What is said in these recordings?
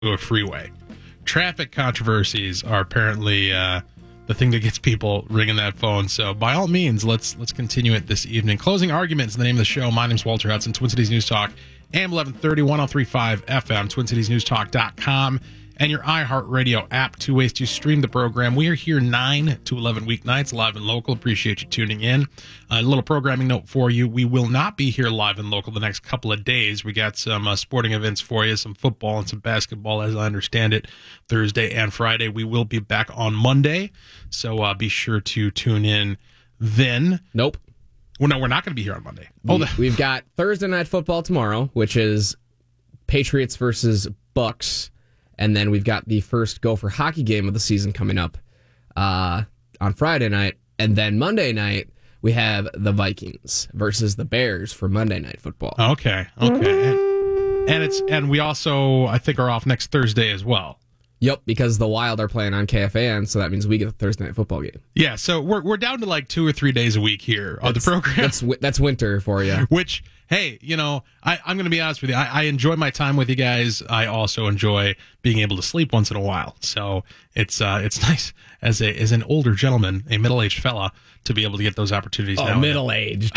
a freeway. Traffic controversies are apparently the thing that gets people ringing that phone. So by all means, let's continue it this evening. Closing Arguments is the name of the show. My name's Walter Hudson, Twin Cities News Talk, AM 1130, 1035 FM, TwinCitiesNewsTalk.com, and your iHeartRadio app. 2 ways to stream the program. We are here 9 to 11 weeknights, live and local. Appreciate you tuning in. A little programming note for you. We will not be here live and local the next couple of days. We got some sporting events for you, some football and some basketball, as I understand it, Thursday and Friday. We will be back on Monday, so be sure to tune in then. Nope. Well, no, we're not going to be here on Monday. We've got Thursday Night Football tomorrow, which is Patriots versus Bucks. And then we've got the first Gopher hockey game of the season coming up on Friday night. And then Monday night, we have the Vikings versus the Bears for Monday Night Football. Okay. And we also, I think, are off next Thursday as well. Yep, because the Wild are playing on KFAN, so that means we get the Thursday Night Football game. Yeah, so we're down to like 2 or 3 days a week here on the program. That's winter for you. Which, hey, I'm going to be honest with you. I enjoy my time with you guys. I also enjoy being able to sleep once in a while. So it's nice as an older gentleman, a middle-aged fella, to be able to get those opportunities now. Middle-aged.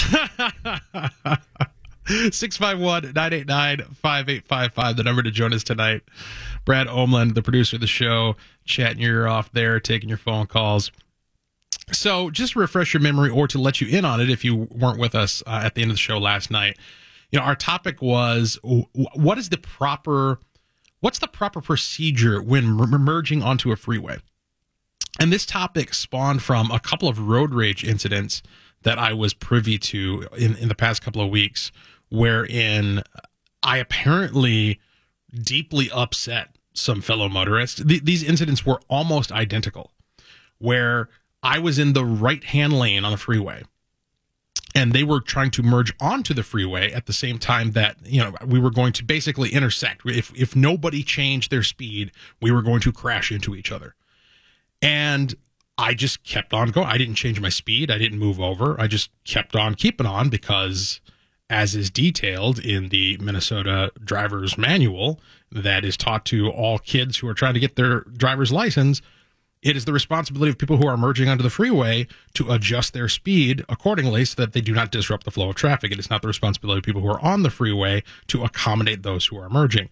651-989-5855, the number to join us tonight. Brad Omland, the producer of the show, chatting your ear off there, taking your phone calls. So just to refresh your memory or to let you in on it if you weren't with us at the end of the show last night, our topic was what's the proper procedure when merging onto a freeway? And this topic spawned from a couple of road rage incidents that I was privy to in the past couple of weeks, wherein I apparently deeply upset some fellow motorists. These incidents were almost identical, where I was in the right-hand lane on the freeway, and they were trying to merge onto the freeway at the same time that, we were going to basically intersect. If nobody changed their speed, we were going to crash into each other. And I just kept on going. I didn't change my speed. I didn't move over. I just kept on keeping on because, as is detailed in the Minnesota driver's manual that is taught to all kids who are trying to get their driver's license, it is the responsibility of people who are merging onto the freeway to adjust their speed accordingly so that they do not disrupt the flow of traffic. It is not the responsibility of people who are on the freeway to accommodate those who are merging.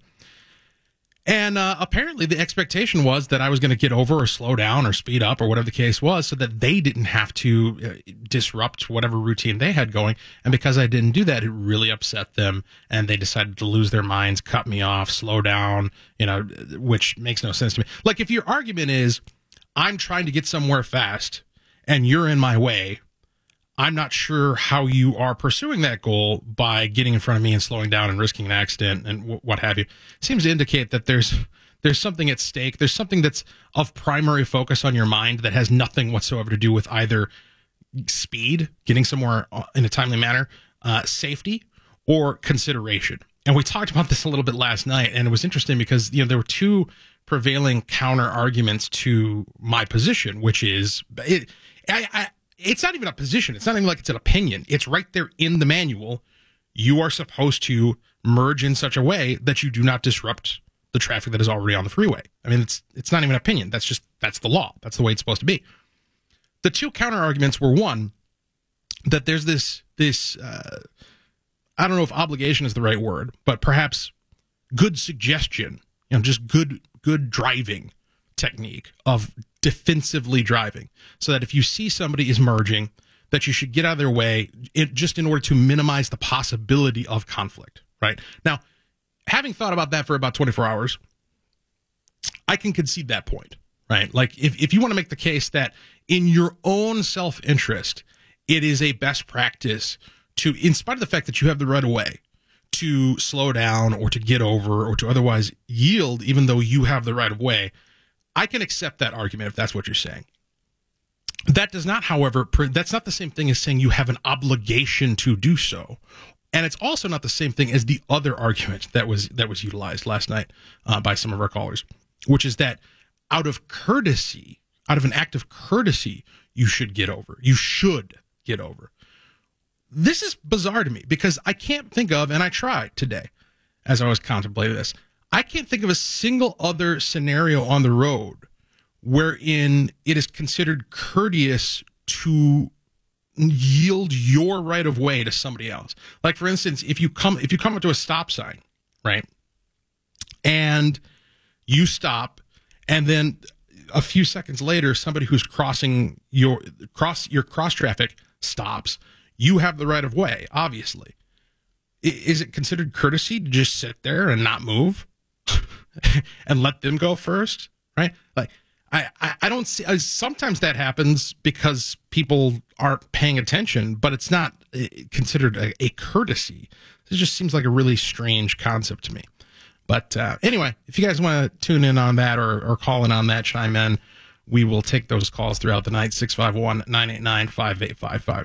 And apparently the expectation was that I was going to get over or slow down or speed up or whatever the case was so that they didn't have to disrupt whatever routine they had going. And because I didn't do that, it really upset them. And they decided to lose their minds, cut me off, slow down, which makes no sense to me. Like if your argument is, I'm trying to get somewhere fast and you're in my way, I'm not sure how you are pursuing that goal by getting in front of me and slowing down and risking an accident and what have you. It seems to indicate that there's something at stake. There's something that's of primary focus on your mind that has nothing whatsoever to do with either speed, getting somewhere in a timely manner, safety, or consideration. And we talked about this a little bit last night, and it was interesting because there were two prevailing counter arguments to my position, which is it's not even a position. It's not even like it's an opinion. It's right there in the manual. You are supposed to merge in such a way that you do not disrupt the traffic that is already on the freeway. I mean, it's not even an opinion. That's the law. That's the way it's supposed to be. The two counter arguments were, one, that there's this I don't know if obligation is the right word, but perhaps good suggestion, just good driving technique of defensively driving, so that if you see somebody is merging, that you should get out of their way just in order to minimize the possibility of conflict, right? Now, having thought about that for about 24 hours, I can concede that point, right? Like if you want to make the case that in your own self-interest, it is a best practice to, in spite of the fact that you have the right of way, to slow down or to get over or to otherwise yield even though you have the right of way, I can accept that argument if that's what you're saying. That does not, however, that's not the same thing as saying you have an obligation to do so. And it's also not the same thing as the other argument that was utilized last night by some of our callers, which is that out of an act of courtesy, you should get over. You should get over. This is bizarre to me because I can't think of, and I tried today as I was contemplating this, I can't think of a single other scenario on the road wherein it is considered courteous to yield your right of way to somebody else. Like, for instance, if you come up to a stop sign, right, and you stop, and then a few seconds later, somebody who's crossing your cross traffic stops, you have the right of way, obviously. Is it considered courtesy to just sit there and not move and let them go first? Right? Like, I don't see, sometimes that happens because people aren't paying attention, but it's not considered a courtesy. It just seems like a really strange concept to me. But anyway, if you guys want to tune in on that or call in on that, chime in, we will take those calls throughout the night, 651-989-5855.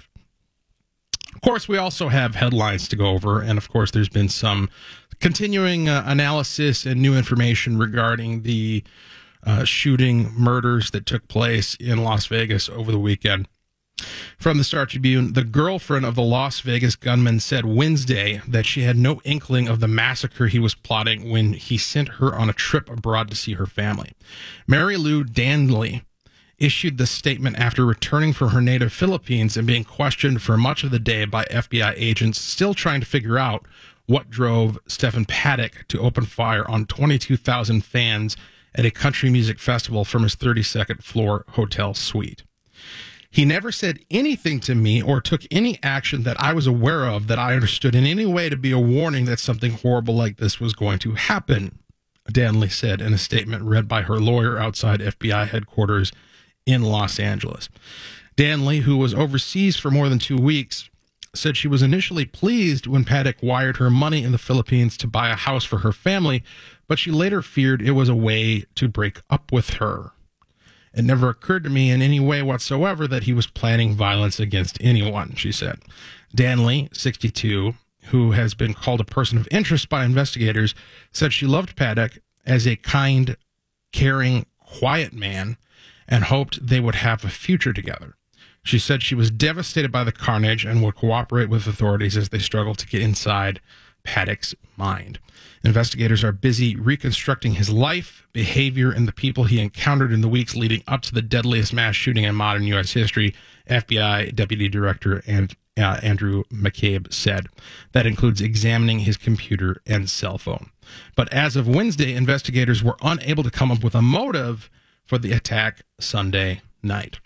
Of course, we also have headlines to go over, and of course, there's been some continuing analysis and new information regarding the shooting murders that took place in Las Vegas over the weekend. From the Star Tribune, the girlfriend of the Las Vegas gunman said Wednesday that she had no inkling of the massacre he was plotting when he sent her on a trip abroad to see her family. Mary Lou Danley issued the statement after returning from her native Philippines and being questioned for much of the day by FBI agents still trying to figure out what drove Stephen Paddock to open fire on 22,000 fans at a country music festival from his 32nd floor hotel suite. He never said anything to me or took any action that I was aware of that I understood in any way to be a warning that something horrible like this was going to happen, Danley said in a statement read by her lawyer outside FBI headquarters in Los Angeles. Danley, who was overseas for more than 2 weeks, said she was initially pleased when Paddock wired her money in the Philippines to buy a house for her family, but she later feared it was a way to break up with her. It never occurred to me in any way whatsoever that he was planning violence against anyone, she said. Danley, 62, who has been called a person of interest by investigators, said she loved Paddock as a kind, caring, quiet man and hoped they would have a future together. She said she was devastated by the carnage and would cooperate with authorities as they struggled to get inside Paddock's mind. Investigators are busy reconstructing his life, behavior, and the people he encountered in the weeks leading up to the deadliest mass shooting in modern U.S. history, FBI Deputy Director Andrew McCabe said. That includes examining his computer and cell phone. But as of Wednesday, investigators were unable to come up with a motive for the attack Sunday night.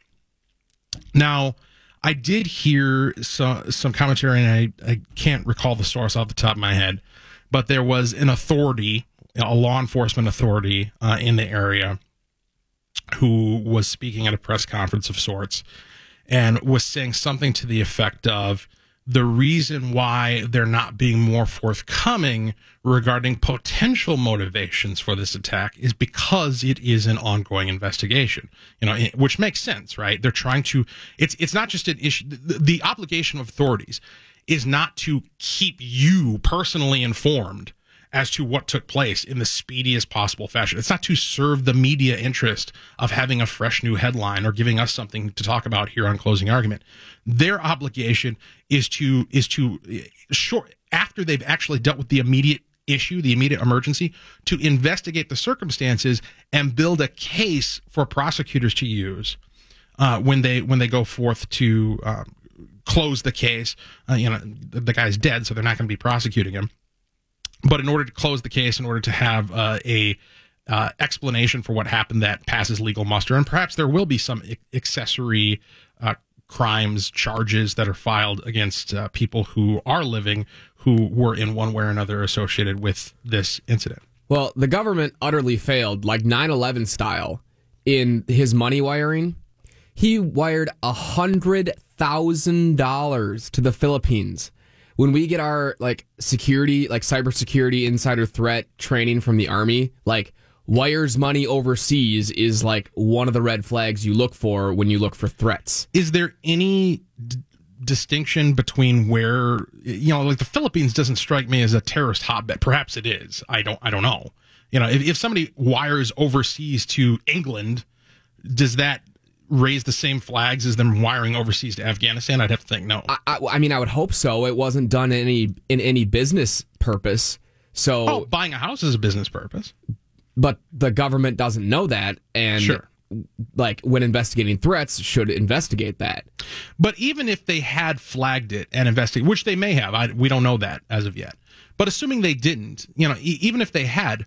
Now, I did hear some commentary, and I can't recall the source off the top of my head, but there was an authority, a law enforcement authority in the area who was speaking at a press conference of sorts and was saying something to the effect of the reason why they're not being more forthcoming regarding potential motivations for this attack is because it is an ongoing investigation, which makes sense, right? They're trying to, it's not just an issue. The obligation of authorities is not to keep you personally informed as to what took place in the speediest possible fashion. It's not to serve the media interest of having a fresh new headline or giving us something to talk about here on Closing Argument. Their obligation is to after they've actually dealt with the immediate issue, the immediate emergency, to investigate the circumstances and build a case for prosecutors to use when they go forth to close the case. The guy's dead, so they're not going to be prosecuting him. But in order to close the case, in order to have a explanation for what happened that passes legal muster, and perhaps there will be some accessory crimes charges that are filed against people who are living who were in one way or another associated with this incident. Well, the government utterly failed, like 9/11 style, in his money wiring. He wired $100,000 to the Philippines. When we get our security, cybersecurity insider threat training from the Army, wires money overseas is one of the red flags you look for when you look for threats. Is there any distinction between where, the Philippines doesn't strike me as a terrorist hotbed. Perhaps it is. I don't know. If somebody wires overseas to England, does that raise the same flags as them wiring overseas to Afghanistan? I'd have to think no. I mean, I would hope so. It wasn't done in any business purpose. So, buying a house is a business purpose. but the government doesn't know that, and Sure. like when investigating threats, should investigate that. But even if they had flagged it and investigated, which they may have, we don't know that as of yet. But assuming they didn't, even if they had,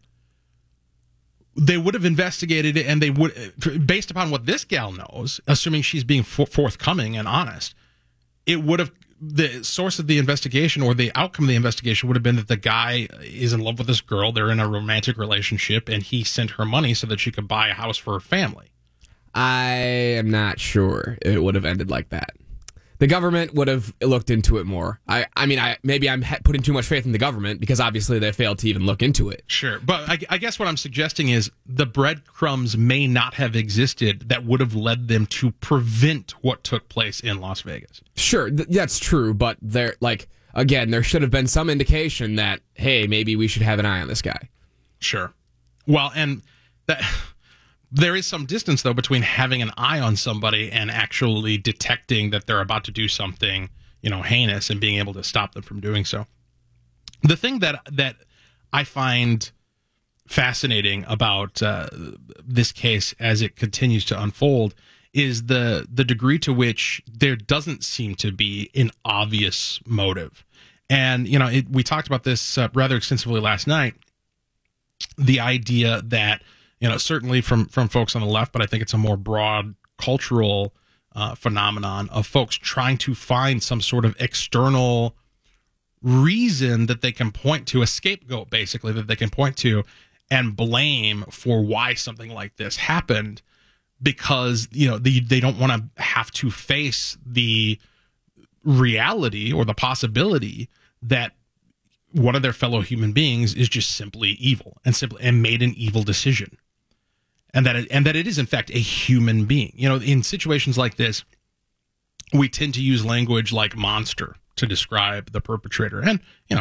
they would have investigated it, and they would, based upon what this gal knows, assuming she's being forthcoming and honest, it would have, the source of the investigation or the outcome of the investigation would have been that the guy is in love with this girl, they're in a romantic relationship, and he sent her money so that she could buy a house for her family. I am not sure it would have ended like that. The government would have looked into it more. Maybe I'm putting too much faith in the government because obviously they failed to even look into it. Sure, but I guess what I'm suggesting is the breadcrumbs may not have existed that would have led them to prevent what took place in Las Vegas. Sure, that's true, but there should have been some indication that, hey, maybe we should have an eye on this guy. Sure. Well, and that there is some distance, though, between having an eye on somebody and actually detecting that they're about to do something, heinous, and being able to stop them from doing so. The thing that I find fascinating about this case as it continues to unfold is the degree to which there doesn't seem to be an obvious motive. And, we talked about this rather extensively last night, the idea that, certainly from folks on the left, but I think it's a more broad cultural phenomenon of folks trying to find some sort of external reason that they can point to, a scapegoat basically, that they can point to and blame for why something like this happened, because, they don't want to have to face the reality or the possibility that one of their fellow human beings is just simply evil and made an evil decision. And that it is, in fact, a human being. In situations like this, we tend to use language like monster to describe the perpetrator. And,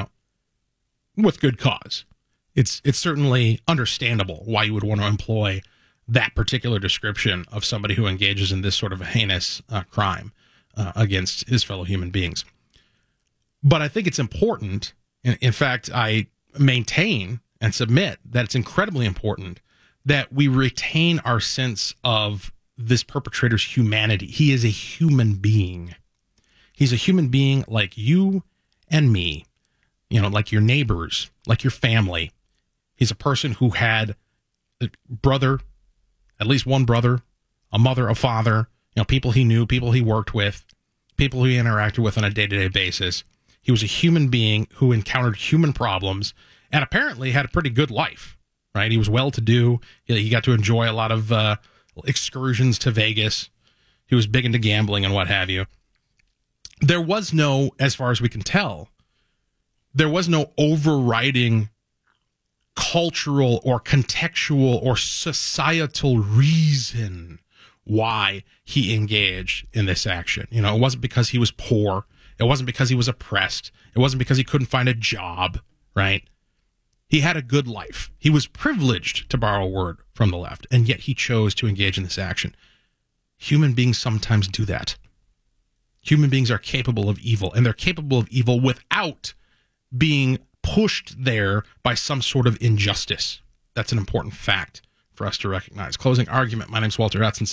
with good cause. It's certainly understandable why you would want to employ that particular description of somebody who engages in this sort of a heinous crime against his fellow human beings. But I think it's important, in fact, I maintain and submit that it's incredibly important that we retain our sense of this perpetrator's humanity. He is a human being. He's a human being like you and me, like your neighbors, like your family. He's a person who had a brother, at least one brother, a mother, a father, people he knew, people he worked with, people who he interacted with on a day-to-day basis. He was a human being who encountered human problems and apparently had a pretty good life. Right, he was well-to-do. He got to enjoy a lot of excursions to Vegas. He was big into gambling and what have you. There was no, as far as we can tell, there was no overriding cultural or contextual or societal reason why he engaged in this action. It wasn't because he was poor. It wasn't because he was oppressed. It wasn't because he couldn't find a job, right? He had a good life. He was privileged, to borrow a word from the left, and yet he chose to engage in this action. Human beings sometimes do that. Human beings are capable of evil, and they're capable of evil without being pushed there by some sort of injustice. That's an important fact for us to recognize. Closing argument. My name's Walter Hudson,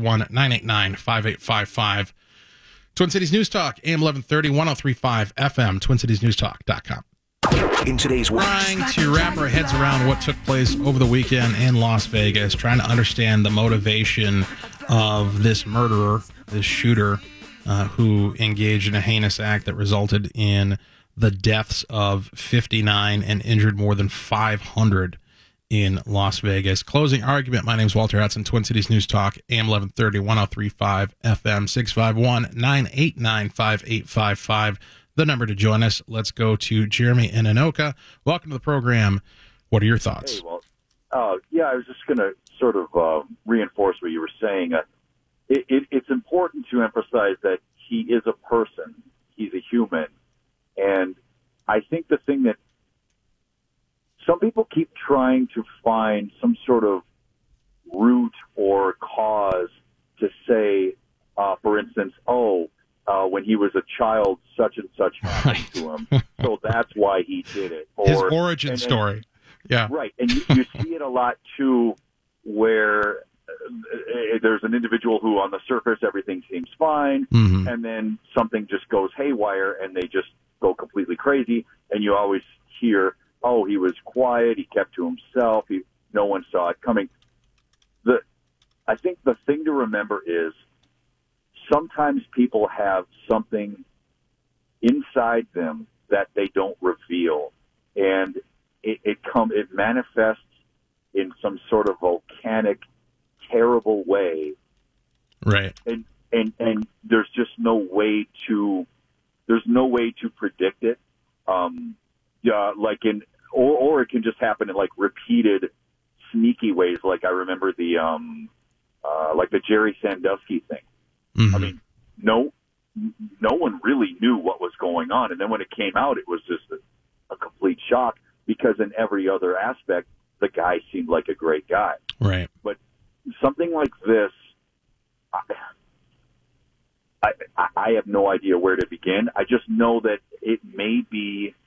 651-989-5855. Twin Cities News Talk, AM 1130, 103.5 FM, TwinCitiesNewsTalk.com. In today's world, Trying to wrap our heads around what took place over the weekend in Las Vegas, trying to understand the motivation of this murderer, this shooter, who engaged in a heinous act that resulted in the deaths of 59 and injured more than 500 in Las Vegas. Closing argument. My name is Walter Hudson, Twin Cities News Talk, AM 1130, 103.5 FM, 651-989-5855. The number to join us. Let's go to Jeremy in Anoka. Welcome to the program. What are your thoughts? Hey, well, I was just going to sort of reinforce what you were saying. It's important to emphasize that he is a person. He's a human. And I think the thing that some people keep trying to find some sort of root or cause to say, for instance, when he was a child, such and such happened to him, so that's why he did it. Or, his origin story. Yeah. Right. And you see it a lot, too, where there's an individual who on the surface everything seems fine, Mm-hmm. and then something just goes haywire and they just go completely crazy, and you always hear, oh, he was quiet, he kept to himself, no one saw it coming. I think the thing to remember is sometimes people have something inside them that they don't reveal, and it manifests in some sort of volcanic, terrible way. Right. And there's just no way to predict it. Or it can just happen in like repeated sneaky ways. Like I remember the Jerry Sandusky thing. Mm-hmm. I mean, no one really knew what was going on. And then when it came out, it was just a complete shock, because in every other aspect, the guy seemed like a great guy. Right. But something like this, I have no idea where to begin. I just know that it may be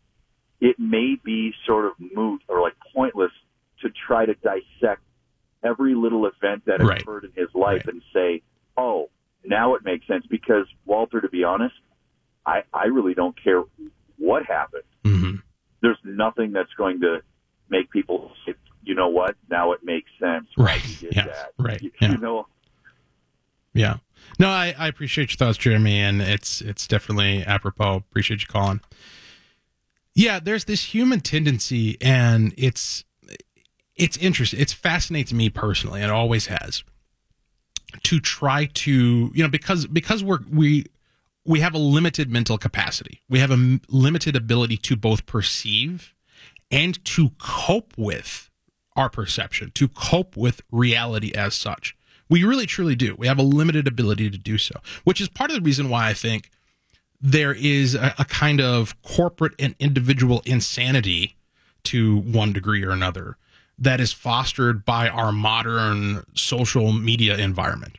sort of moot or like pointless to try to dissect every little event that Right. occurred in his life Right. and say, oh, now it makes sense. Because, Walter, to be honest, I really don't care what happened. Mm-hmm. There's nothing that's going to make people say, you know what, now it makes sense why Right. he did Yes. that. Right. You Yeah. know? Yeah. No, I appreciate your thoughts, Jeremy, and it's definitely apropos. Appreciate you calling. Yeah, there's this human tendency, and it's interesting. It fascinates me personally, and it always has, to try to, because we have a limited mental capacity. We have a limited ability to both perceive and to cope with our perception, to cope with reality as such. We really, truly do. We have a limited ability to do so, which is part of the reason why I think there is a kind of corporate and individual insanity to one degree or another that is fostered by our modern social media environment.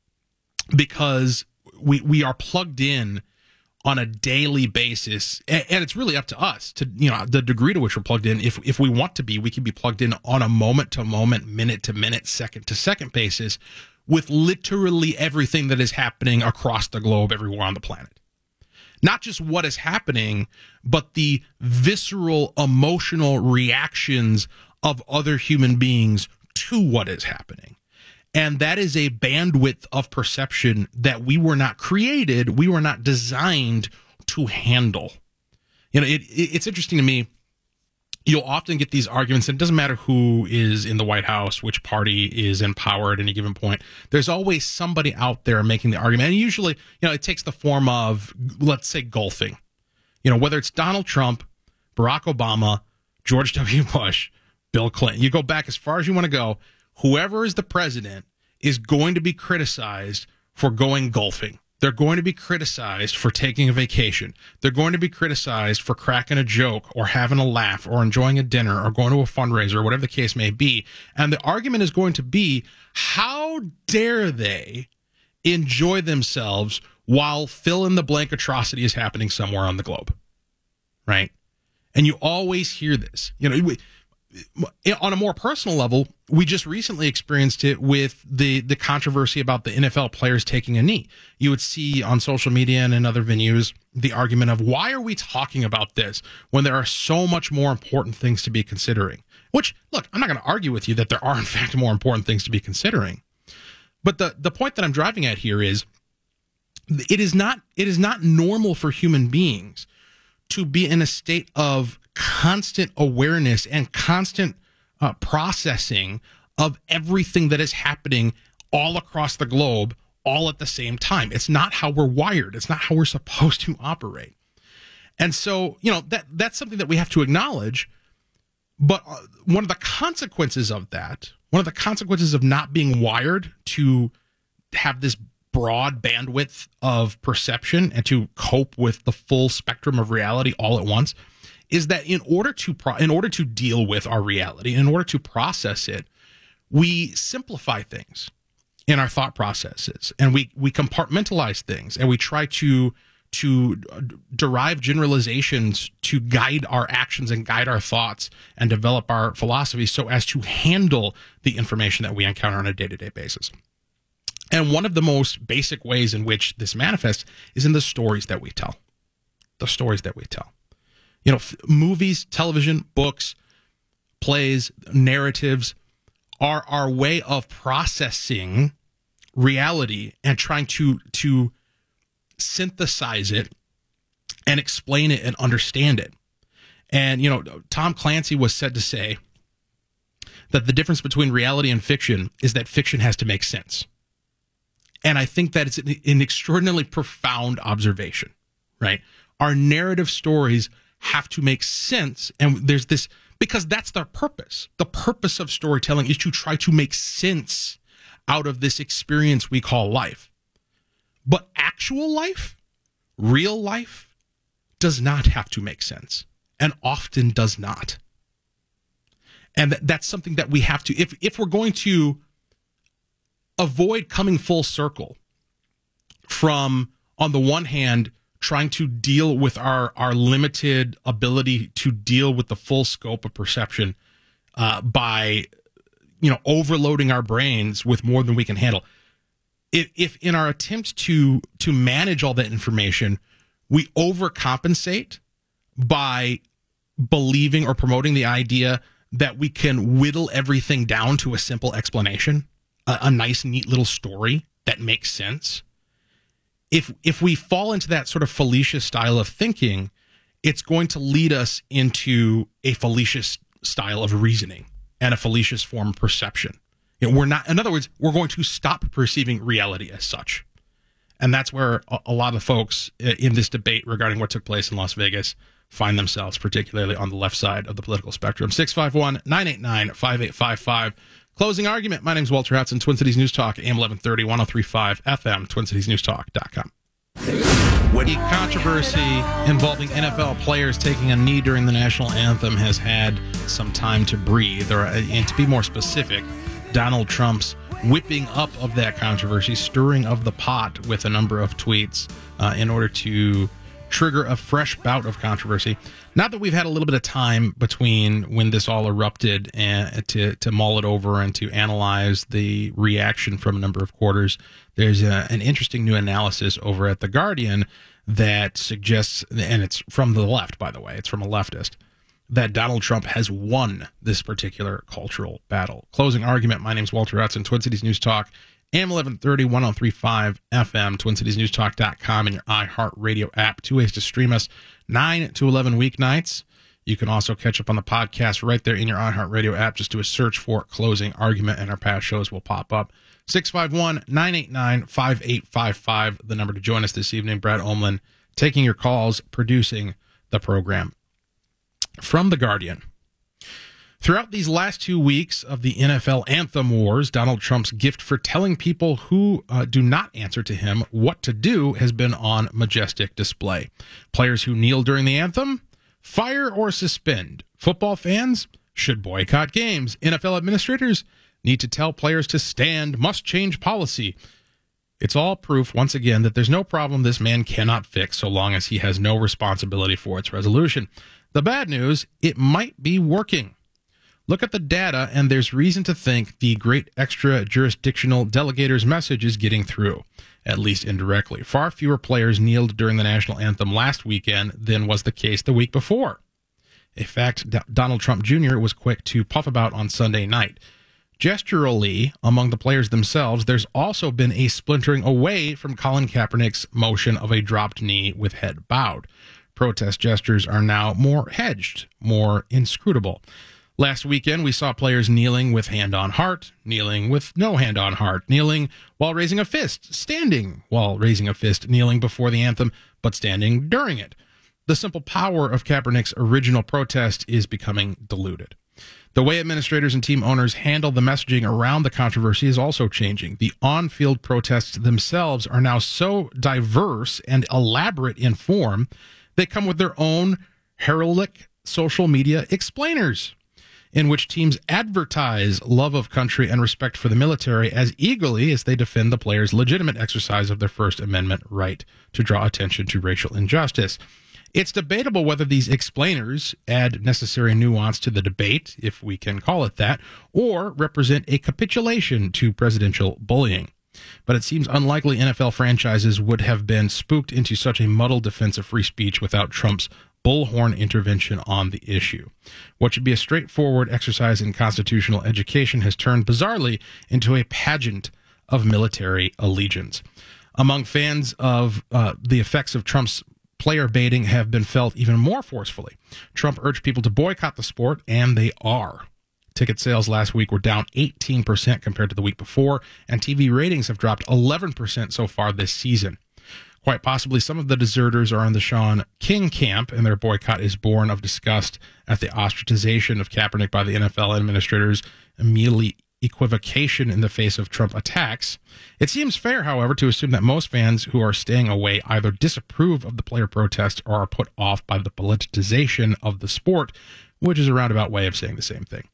Because we are plugged in on a daily basis, and it's really up to us to, the degree to which we're plugged in. If we want to be, we can be plugged in on a moment to moment, minute to minute, second to second basis with literally everything that is happening across the globe, everywhere on the planet. Not just what is happening, but the visceral, emotional reactions of other human beings to what is happening. And that is a bandwidth of perception that we were not created, we were not designed to handle. It's interesting to me. You'll often get these arguments, and it doesn't matter who is in the White House, which party is in power at any given point. There's always somebody out there making the argument. And usually, it takes the form of, let's say, golfing. Whether it's Donald Trump, Barack Obama, George W. Bush, Bill Clinton. You go back as far as you want to go. Whoever is the president is going to be criticized for going golfing. They're going to be criticized for taking a vacation. They're going to be criticized for cracking a joke or having a laugh or enjoying a dinner or going to a fundraiser or whatever the case may be. And the argument is going to be, how dare they enjoy themselves while fill in the blank atrocity is happening somewhere on the globe, right? And you always hear this. On a more personal level, we just recently experienced it with the controversy about the NFL players taking a knee. You would see on social media and in other venues the argument of, why are we talking about this when there are so much more important things to be considering? Which, look, I'm not going to argue with you that there are, in fact, more important things to be considering. But the point that I'm driving at here is, it is not normal for human beings to be in a state of constant awareness and constant processing of everything that is happening all across the globe, all at the same time. It's not how we're wired. It's not how we're supposed to operate. And so, that's something that we have to acknowledge. But one of the consequences of that, one of the consequences of not being wired to have this broad bandwidth of perception and to cope with the full spectrum of reality all at once, is that in order to deal with our reality, in order to process it, we simplify things. in our thought processes, and we compartmentalize things, and we try to derive generalizations to guide our actions and guide our thoughts and develop our philosophy so as to handle the information that we encounter on a day-to-day basis. And one of the most basic ways in which this manifests is in the stories that we tell. The stories that we tell. You know, movies, television, books, plays, narratives are our way of processing reality and trying to synthesize it and explain it and understand it. And, you know, Tom Clancy was said to say that the difference between reality and fiction is that fiction has to make sense. And I think that it's an extraordinarily profound observation, right? Our narrative stories have to make sense. And there's this, because that's their purpose. The purpose of storytelling is to try to make sense out of this experience we call life. But actual life, real life, does not have to make sense, and often does not. And that's something that we have to, if we're going to avoid coming full circle from, on the one hand, trying to deal with our limited ability to deal with the full scope of perception by, you know, overloading our brains with more than we can handle. If in our attempt to manage all that information, we overcompensate by believing or promoting the idea that we can whittle everything down to a simple explanation, a nice, neat little story that makes sense. If we fall into that sort of fallacious style of thinking, it's going to lead us into a fallacious style of reasoning and a fallacious form of perception. You know, we're not, in other words, we're going to stop perceiving reality as such. And that's where a lot of folks in this debate regarding what took place in Las Vegas find themselves, particularly on the left side of the political spectrum. 651-989-5855. Closing argument. My name is Walter Hudson, Twin Cities News Talk, AM 1130, 1035 FM, TwinCitiesNewsTalk.com. When Controversy involving NFL players taking a knee during the national anthem has had some time to breathe, and to be more specific, Donald Trump's whipping up of that controversy, stirring of the pot with a number of tweets in order to trigger a fresh bout of controversy. Not that we've had a little bit of time between when this all erupted and to mull it over and to analyze the reaction from a number of quarters. There's an interesting new analysis over at The Guardian that suggests, and it's from the left, by the way, it's from a leftist, that Donald Trump has won this particular cultural battle. Closing argument. My name's Walter Hudson, Twin Cities News Talk, AM 1130, 1035 FM, TwinCitiesNewsTalk.com, and your iHeartRadio app. 2 ways to stream us, 9 to 11 weeknights. You can also catch up on the podcast right there in your iHeartRadio app. Just do a search for Closing Argument, and our past shows will pop up. 651-989-5855, the number to join us this evening. Brad Omlin taking your calls, producing the program. From The Guardian. Throughout these last 2 weeks of the NFL anthem wars, Donald Trump's gift for telling people who do not answer to him what to do has been on majestic display. Players who kneel during the anthem, fire or suspend. Football fans should boycott games. NFL administrators need to tell players to stand, must change policy. It's all proof, once again, that there's no problem this man cannot fix so long as he has no responsibility for its resolution. The bad news, it might be working. Look at the data, and there's reason to think the great extra-jurisdictional delegator's message is getting through, at least indirectly. Far fewer players kneeled during the national anthem last weekend than was the case the week before. A fact Donald Trump Jr. was quick to puff about on Sunday night. Gesturally, among the players themselves, there's also been a splintering away from Colin Kaepernick's motion of a dropped knee with head bowed. Protest gestures are now more hedged, more inscrutable. Last weekend, we saw players kneeling with hand on heart, kneeling with no hand on heart, kneeling while raising a fist, standing while raising a fist, kneeling before the anthem, but standing during it. The simple power of Kaepernick's original protest is becoming diluted. The way administrators and team owners handle the messaging around the controversy is also changing. The on-field protests themselves are now so diverse and elaborate in form, they come with their own heraldic social media explainers. in which teams advertise love of country and respect for the military as eagerly as they defend the players' legitimate exercise of their First Amendment right to draw attention to racial injustice. It's debatable whether these explainers add necessary nuance to the debate, if we can call it that, or represent a capitulation to presidential bullying. But it seems unlikely NFL franchises would have been spooked into such a muddled defense of free speech without Trump's bullhorn intervention on the issue. What should be a straightforward exercise in constitutional education has turned bizarrely into a pageant of military allegiance. Among fans of the effects of Trump's player baiting have been felt even more forcefully. Trump urged people to boycott the sport, and they are. Ticket sales last week were down 18% compared to the week before, and TV ratings have dropped 11% so far this season. Quite possibly, some of the deserters are in the Sean King camp, and their boycott is born of disgust at the ostracization of Kaepernick by the NFL administrators, immediately equivocation in the face of Trump attacks. It seems fair, however, to assume that most fans who are staying away either disapprove of the player protest or are put off by the politicization of the sport, which is a roundabout way of saying the same thing.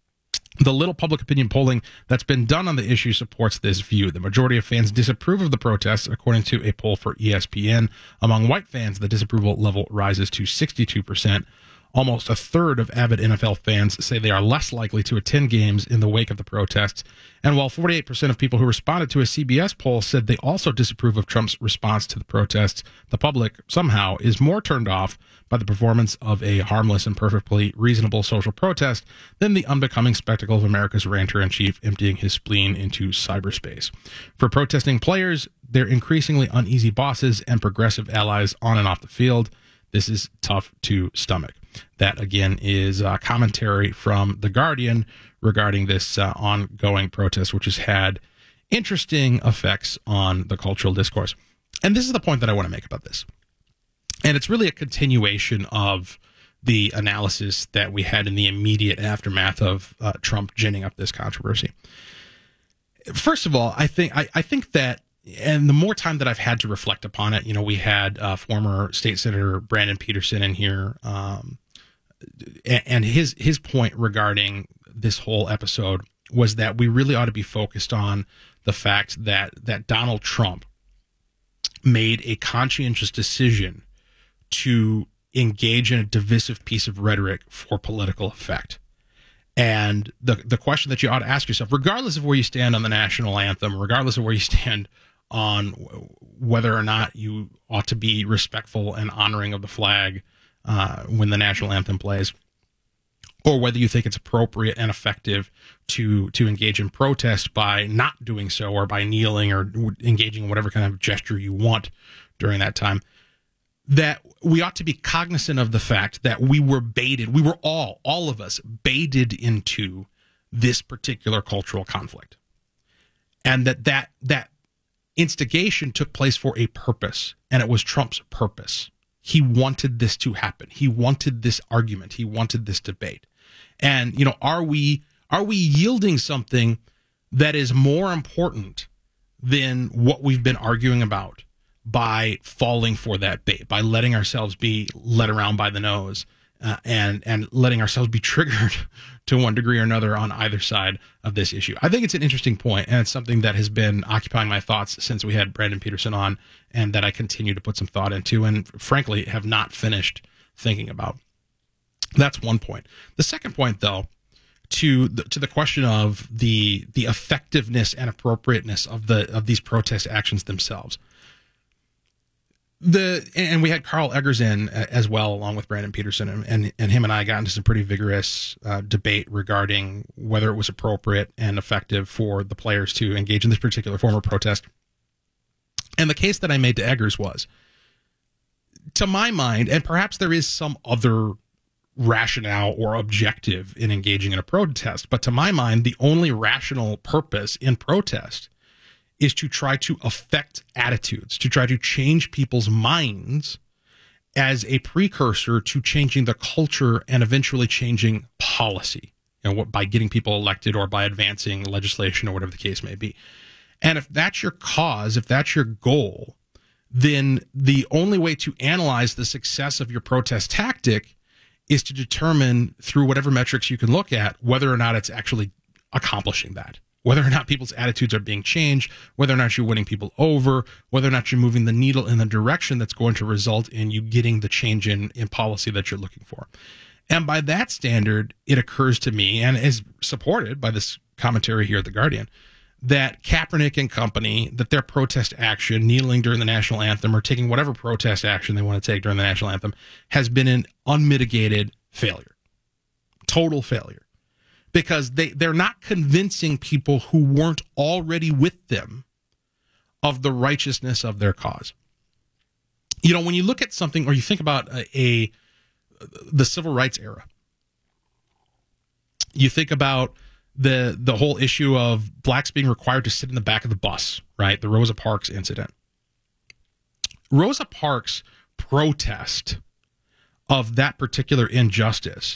The little public opinion polling that's been done on the issue supports this view. The majority of fans disapprove of the protests, according to a poll for ESPN. Among white fans, the disapproval level rises to 62%. Almost a third of avid NFL fans say they are less likely to attend games in the wake of the protests. And while 48% of people who responded to a CBS poll said they also disapprove of Trump's response to the protests, the public somehow is more turned off by the performance of a harmless and perfectly reasonable social protest than the unbecoming spectacle of America's ranter-in-chief emptying his spleen into cyberspace. For protesting players, their increasingly uneasy bosses, and progressive allies on and off the field, this is tough to stomach. That, again, is commentary from The Guardian regarding this ongoing protest, which has had interesting effects on the cultural discourse. And this is the point that I want to make about this. And it's really a continuation of the analysis that we had in the immediate aftermath of Trump ginning up this controversy. First of all, I think that, and the more time that I've had to reflect upon it, we had former State Senator Brandon Peterson in here, and his point regarding this whole episode was that we really ought to be focused on the fact that Donald Trump made a conscientious decision to engage in a divisive piece of rhetoric for political effect. And the question that you ought to ask yourself, regardless of where you stand on the national anthem, regardless of where you stand on whether or not you ought to be respectful and honoring of the flag when the national anthem plays, or whether you think it's appropriate and effective to engage in protest by not doing so, or by kneeling or engaging in whatever kind of gesture you want during that time, that we ought to be cognizant of the fact that we were baited. We were all of us baited into this particular cultural conflict. And that instigation took place for a purpose, and it was Trump's purpose. He wanted this to happen. He wanted this argument. He wanted this debate. And, are we yielding something that is more important than what we've been arguing about by falling for that bait, by letting ourselves be led around by the nose and letting ourselves be triggered to one degree or another on either side of this issue? I think it's an interesting point, and it's something that has been occupying my thoughts since we had Brandon Peterson on, and that I continue to put some thought into and, frankly, have not finished thinking about. That's one point. The second point, though, to the question of the effectiveness and appropriateness of these protest actions themselves. And we had Carl Eggers in as well, along with Brandon Peterson, and him and I got into some pretty vigorous debate regarding whether it was appropriate and effective for the players to engage in this particular form of protest. And the case that I made to Eggers was, to my mind, and perhaps there is some other rationale or objective in engaging in a protest, but to my mind, the only rational purpose in protest is to try to affect attitudes, to try to change people's minds as a precursor to changing the culture and eventually changing policy, by getting people elected or by advancing legislation or whatever the case may be. And if that's your cause, if that's your goal, then the only way to analyze the success of your protest tactic is to determine through whatever metrics you can look at whether or not it's actually accomplishing that, whether or not people's attitudes are being changed, whether or not you're winning people over, whether or not you're moving the needle in the direction that's going to result in you getting the change in policy that you're looking for. And by that standard, it occurs to me, and is supported by this commentary here at The Guardian, that Kaepernick and company, that their protest action, kneeling during the national anthem or taking whatever protest action they want to take during the national anthem, has been an unmitigated failure. Total failure. Because they're not convincing people who weren't already with them of the righteousness of their cause. You know, when you look at something, or you think about the civil rights era, you think about the whole issue of blacks being required to sit in the back of the bus, right? The Rosa Parks incident. Rosa Parks' protest of that particular injustice,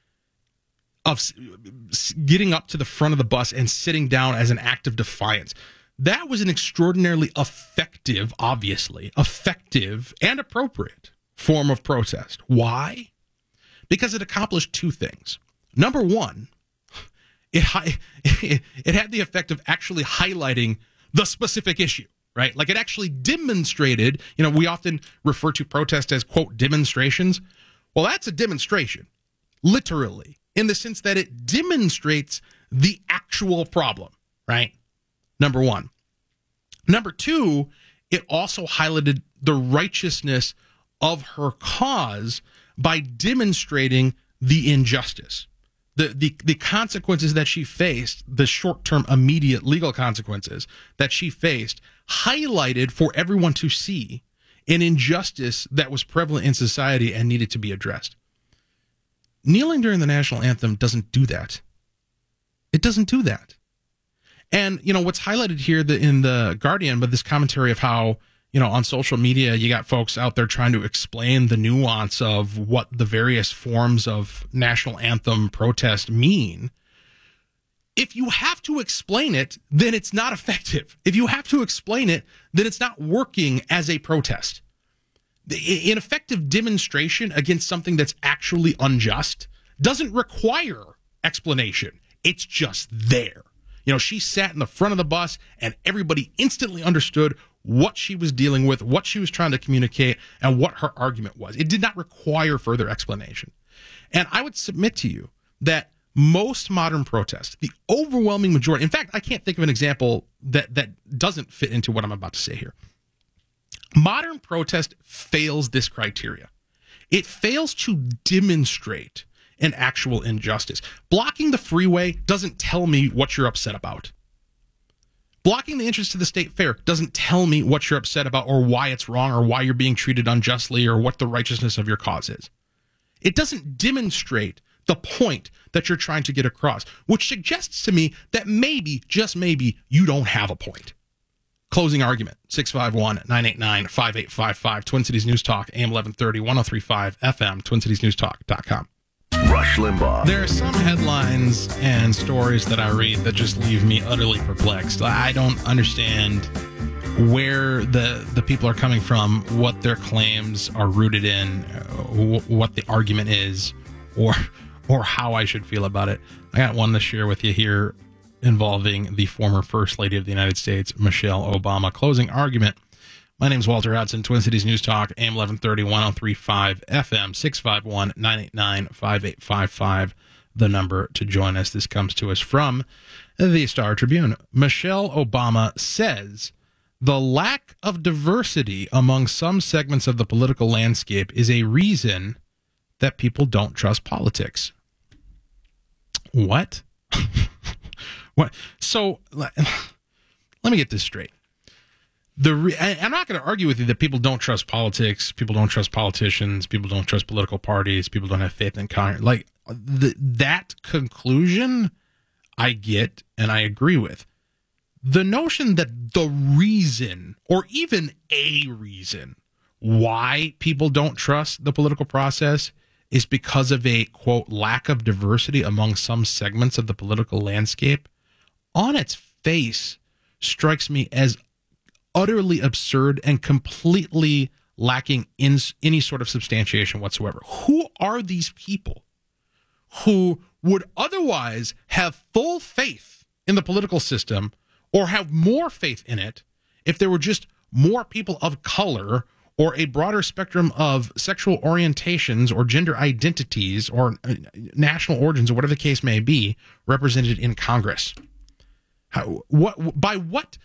of getting up to the front of the bus and sitting down as an act of defiance, that was an extraordinarily effective, obviously, effective and appropriate form of protest. Why? Because it accomplished two things. Number one, it had the effect of actually highlighting the specific issue, right? Like, it actually demonstrated, you know, we often refer to protest as, quote, demonstrations. Well, that's a demonstration, literally, in the sense that it demonstrates the actual problem, right? Number one. Number two, it also highlighted the righteousness of her cause by demonstrating the injustice. The consequences that she faced, the short-term immediate legal consequences that she faced, highlighted for everyone to see an injustice that was prevalent in society and needed to be addressed. Kneeling during the national anthem doesn't do that. It doesn't do that. And, you know, what's highlighted here in the Guardian, but this commentary of how, you know, on social media, you got folks out there trying to explain the nuance of what the various forms of national anthem protest mean. If you have to explain it, then it's not effective. If you have to explain it, then it's not working as a protest. An effective demonstration against something that's actually unjust doesn't require explanation. It's just there. You know, she sat in the front of the bus and everybody instantly understood what she was dealing with, what she was trying to communicate, and what her argument was. It did not require further explanation. And I would submit to you that most modern protests, the overwhelming majority, in fact, I can't think of an example that doesn't fit into what I'm about to say here. Modern protest fails this criteria. It fails to demonstrate an actual injustice. Blocking the freeway doesn't tell me what you're upset about. Blocking the entrance to the state fair doesn't tell me what you're upset about or why it's wrong or why you're being treated unjustly or what the righteousness of your cause is. It doesn't demonstrate the point that you're trying to get across, which suggests to me that maybe, just maybe, you don't have a point. Closing argument, 651-989-5855, Twin Cities News Talk, AM 1130, 103.5 FM, TwinCitiesNewsTalk.com. Rush Limbaugh. There are some headlines and stories that I read that just leave me utterly perplexed. I don't understand where the people are coming from, what their claims are rooted in, what the argument is, or how I should feel about it. I got one to share with you here involving the former First Lady of the United States, Michelle Obama. Closing argument. My name's Walter Hudson, Twin Cities News Talk, AM 1130, 103.5 FM, 651-989-5855, the number to join us. This comes to us from the Star Tribune. Michelle Obama says the lack of diversity among some segments of the political landscape is a reason that people don't trust politics. What? What? So, let me get this straight. I'm not going to argue with you that people don't trust politics, people don't trust politicians, people don't trust political parties, people don't have faith in Congress. Like, that conclusion I get and I agree with. The notion that the reason, or even a reason, why people don't trust the political process is because of a, quote, lack of diversity among some segments of the political landscape, on its face strikes me as utterly absurd and completely lacking in any sort of substantiation whatsoever. Who are these people who would otherwise have full faith in the political system or have more faith in it if there were just more people of color or a broader spectrum of sexual orientations or gender identities or national origins or whatever the case may be represented in Congress? By what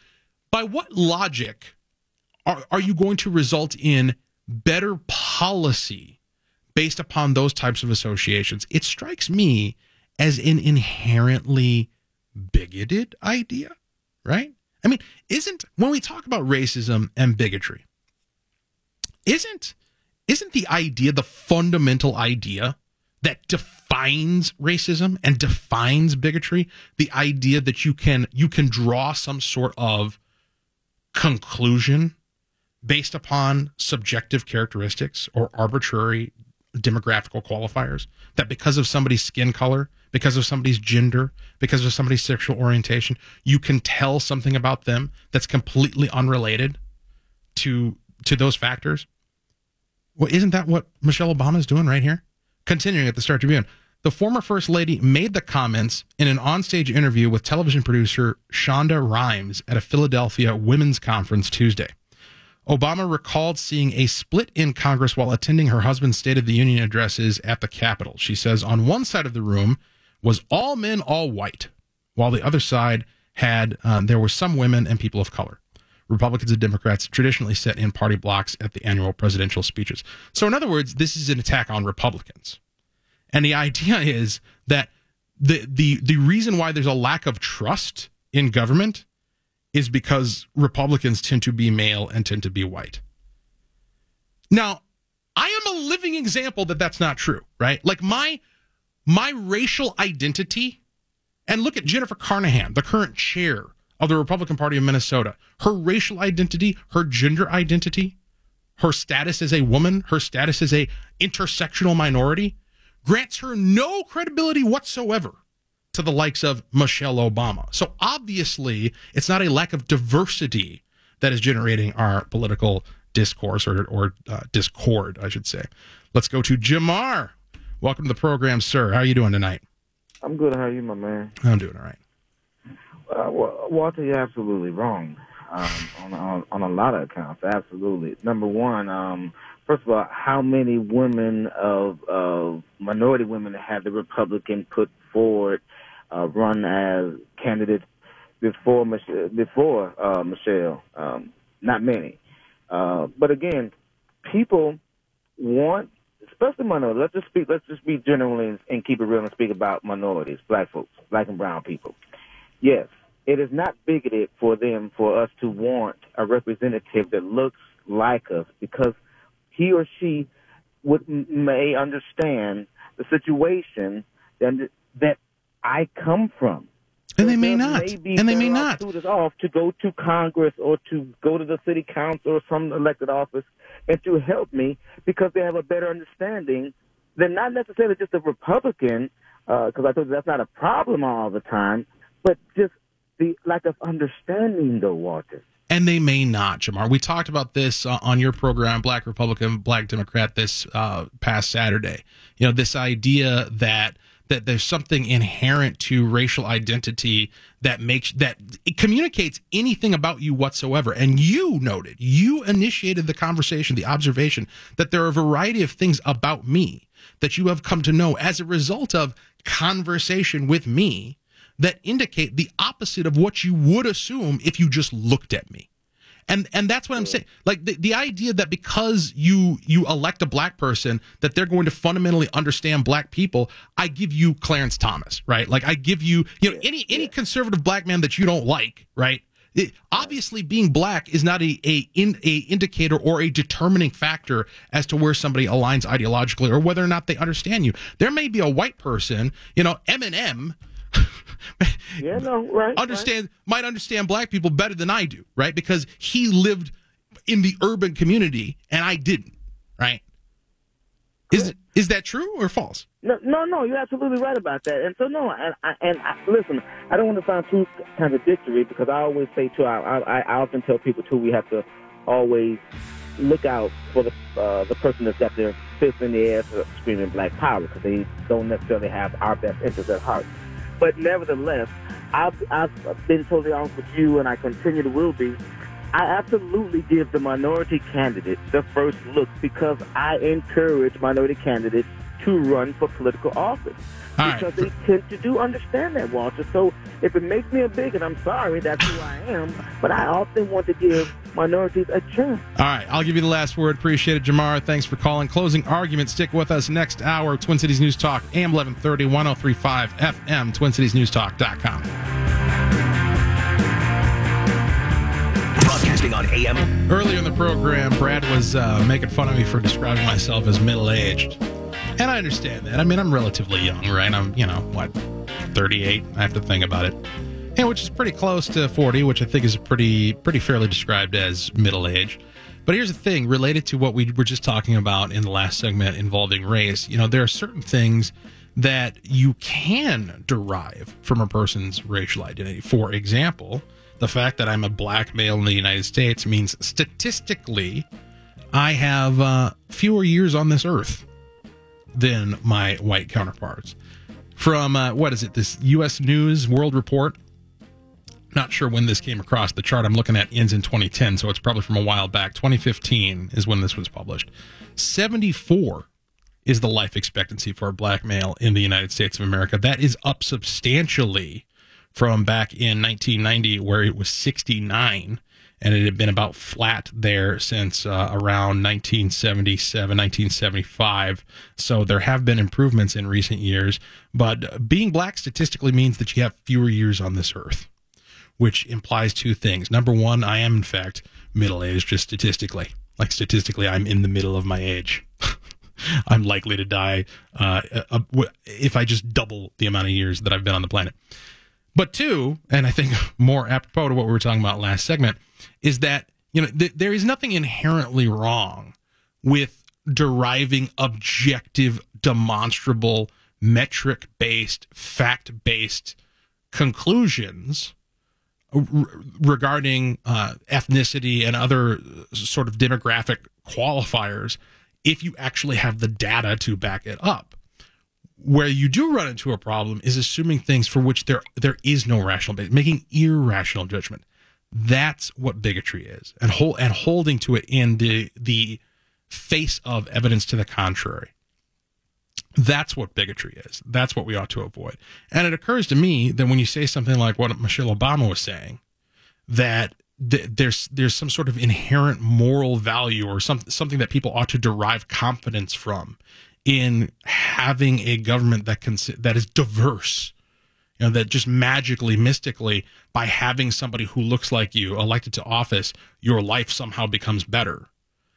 logic are you going to result in better policy based upon those types of associations? It strikes me as an inherently bigoted idea, right? I mean, when we talk about racism and bigotry, isn't the idea, the fundamental idea that defines racism and defines bigotry, the idea that you can draw some sort of conclusion based upon subjective characteristics or arbitrary demographical qualifiers, that because of somebody's skin color, because of somebody's gender, because of somebody's sexual orientation, you can tell something about them that's completely unrelated to those factors? Well, isn't that what Michelle Obama is doing right here? Continuing at the Star Tribune, the former First Lady made the comments in an onstage interview with television producer Shonda Rhimes at a Philadelphia women's conference Tuesday. Obama recalled seeing a split in Congress while attending her husband's State of the Union addresses at the Capitol. She says on one side of the room was all men, all white, while the other side had there were some women and people of color. Republicans and Democrats traditionally sit in party blocks at the annual presidential speeches. So in other words, this is an attack on Republicans. And the idea is that the reason why there's a lack of trust in government is because Republicans tend to be male and tend to be white. Now, I am a living example that that's not true, right? Like my racial identity, and look at Jennifer Carnahan, the current chair of the Republican Party of Minnesota. Her racial identity, her gender identity, her status as a woman, her status as a intersectional minority grants her no credibility whatsoever to the likes of Michelle Obama. So obviously, it's not a lack of diversity that is generating our political discourse or discord, I should say. Let's go to Jamar. Welcome to the program, sir. How are you doing tonight? I'm good. How are you, my man? I'm doing all right. Walter, you're absolutely wrong on a lot of accounts. Absolutely. Number one, first of all, how many women of minority women have the Republican put forward run as candidates before Michelle? Not many. But again, people want, especially minorities. Let's just be general and keep it real and speak about minorities, black folks, black and brown people. Yes, it is not bigoted for us to want a representative that looks like us, because he or she may understand the situation that I come from. And they may not. And they may not. Suited off to go to Congress or to go to the city council or some elected office and to help me, because they have a better understanding than not necessarily just a Republican, because I told you that's not a problem all the time, but just the lack of understanding, though, Walter. And they may not, Jamar. We talked about this on your program, Black Republican, Black Democrat, this past Saturday. You know, this idea that there's something inherent to racial identity that it communicates anything about you whatsoever. And you initiated the conversation, the observation that there are a variety of things about me that you have come to know as a result of conversation with me that indicate the opposite of what you would assume if you just looked at me. And that's what I'm saying. Like the idea that because you elect a black person that they're going to fundamentally understand black people. I give you Clarence Thomas, right? Like I give you, any conservative black man that you don't like, right? Obviously, being black is not a indicator or a determining factor as to where somebody aligns ideologically or whether or not they understand you. There may be a white person, Eminem. Might understand black people better than I do, right? Because he lived in the urban community and I didn't, right? Is that true or false? No, you're absolutely right about that. And so listen, I don't want to sound too contradictory, because I always say too, I often tell people too, we have to always look out for the person that's got their fist in the air screaming Black Power, because they don't necessarily have our best interests at heart. But nevertheless, I've been totally honest with you, and I continue to will be. I absolutely give the minority candidate the first look, because I encourage minority candidates to run for political office. Because they tend to do understand that, Walter. So if it makes me a bigot, I'm sorry, that's who I am. But I often want to give minorities a chance. All right, I'll give you the last word. Appreciate it, Jamar. Thanks for calling. Closing argument. Stick with us next hour. Twin Cities News Talk, AM 1130, 1035 FM, TwinCitiesNewsTalk.com. Broadcasting on AM. Earlier in the program, Brad was making fun of me for describing myself as middle-aged. And I understand that. I mean, I'm relatively young, right? I'm, 38. I have to think about it. And which is pretty close to 40, which I think is pretty fairly described as middle age. But here's the thing, related to what we were just talking about in the last segment involving race, there are certain things that you can derive from a person's racial identity. For example, the fact that I'm a black male in the United States means statistically I have fewer years on this earth than my white counterparts. From, this U.S. News World Report. Not sure when this came across. The chart I'm looking at ends in 2010, so it's probably from a while back. 2015 is when this was published. 74 is the life expectancy for a black male in the United States of America. That is up substantially from back in 1990, where it was 69, and it had been about flat there since around 1977, 1975. So there have been improvements in recent years, but being black statistically means that you have fewer years on this earth, which implies two things. Number one, I am, in fact, middle-aged, just statistically. Like, statistically, I'm in the middle of my age. I'm likely to die if I just double the amount of years that I've been on the planet. But two, and I think more apropos to what we were talking about last segment, is that there is nothing inherently wrong with deriving objective, demonstrable, metric-based, fact-based conclusions regarding ethnicity and other sort of demographic qualifiers if you actually have the data to back it up. Where you do run into a problem is assuming things for which there is no rational basis, making irrational judgment. That's what bigotry is, and holding to it in the face of evidence to the contrary. That's what bigotry is. That's what we ought to avoid. And it occurs to me that when you say something like what Michelle Obama was saying, that there's some sort of inherent moral value or something that people ought to derive confidence from in having a government that is diverse, that just magically, mystically, by having somebody who looks like you elected to office, your life somehow becomes better.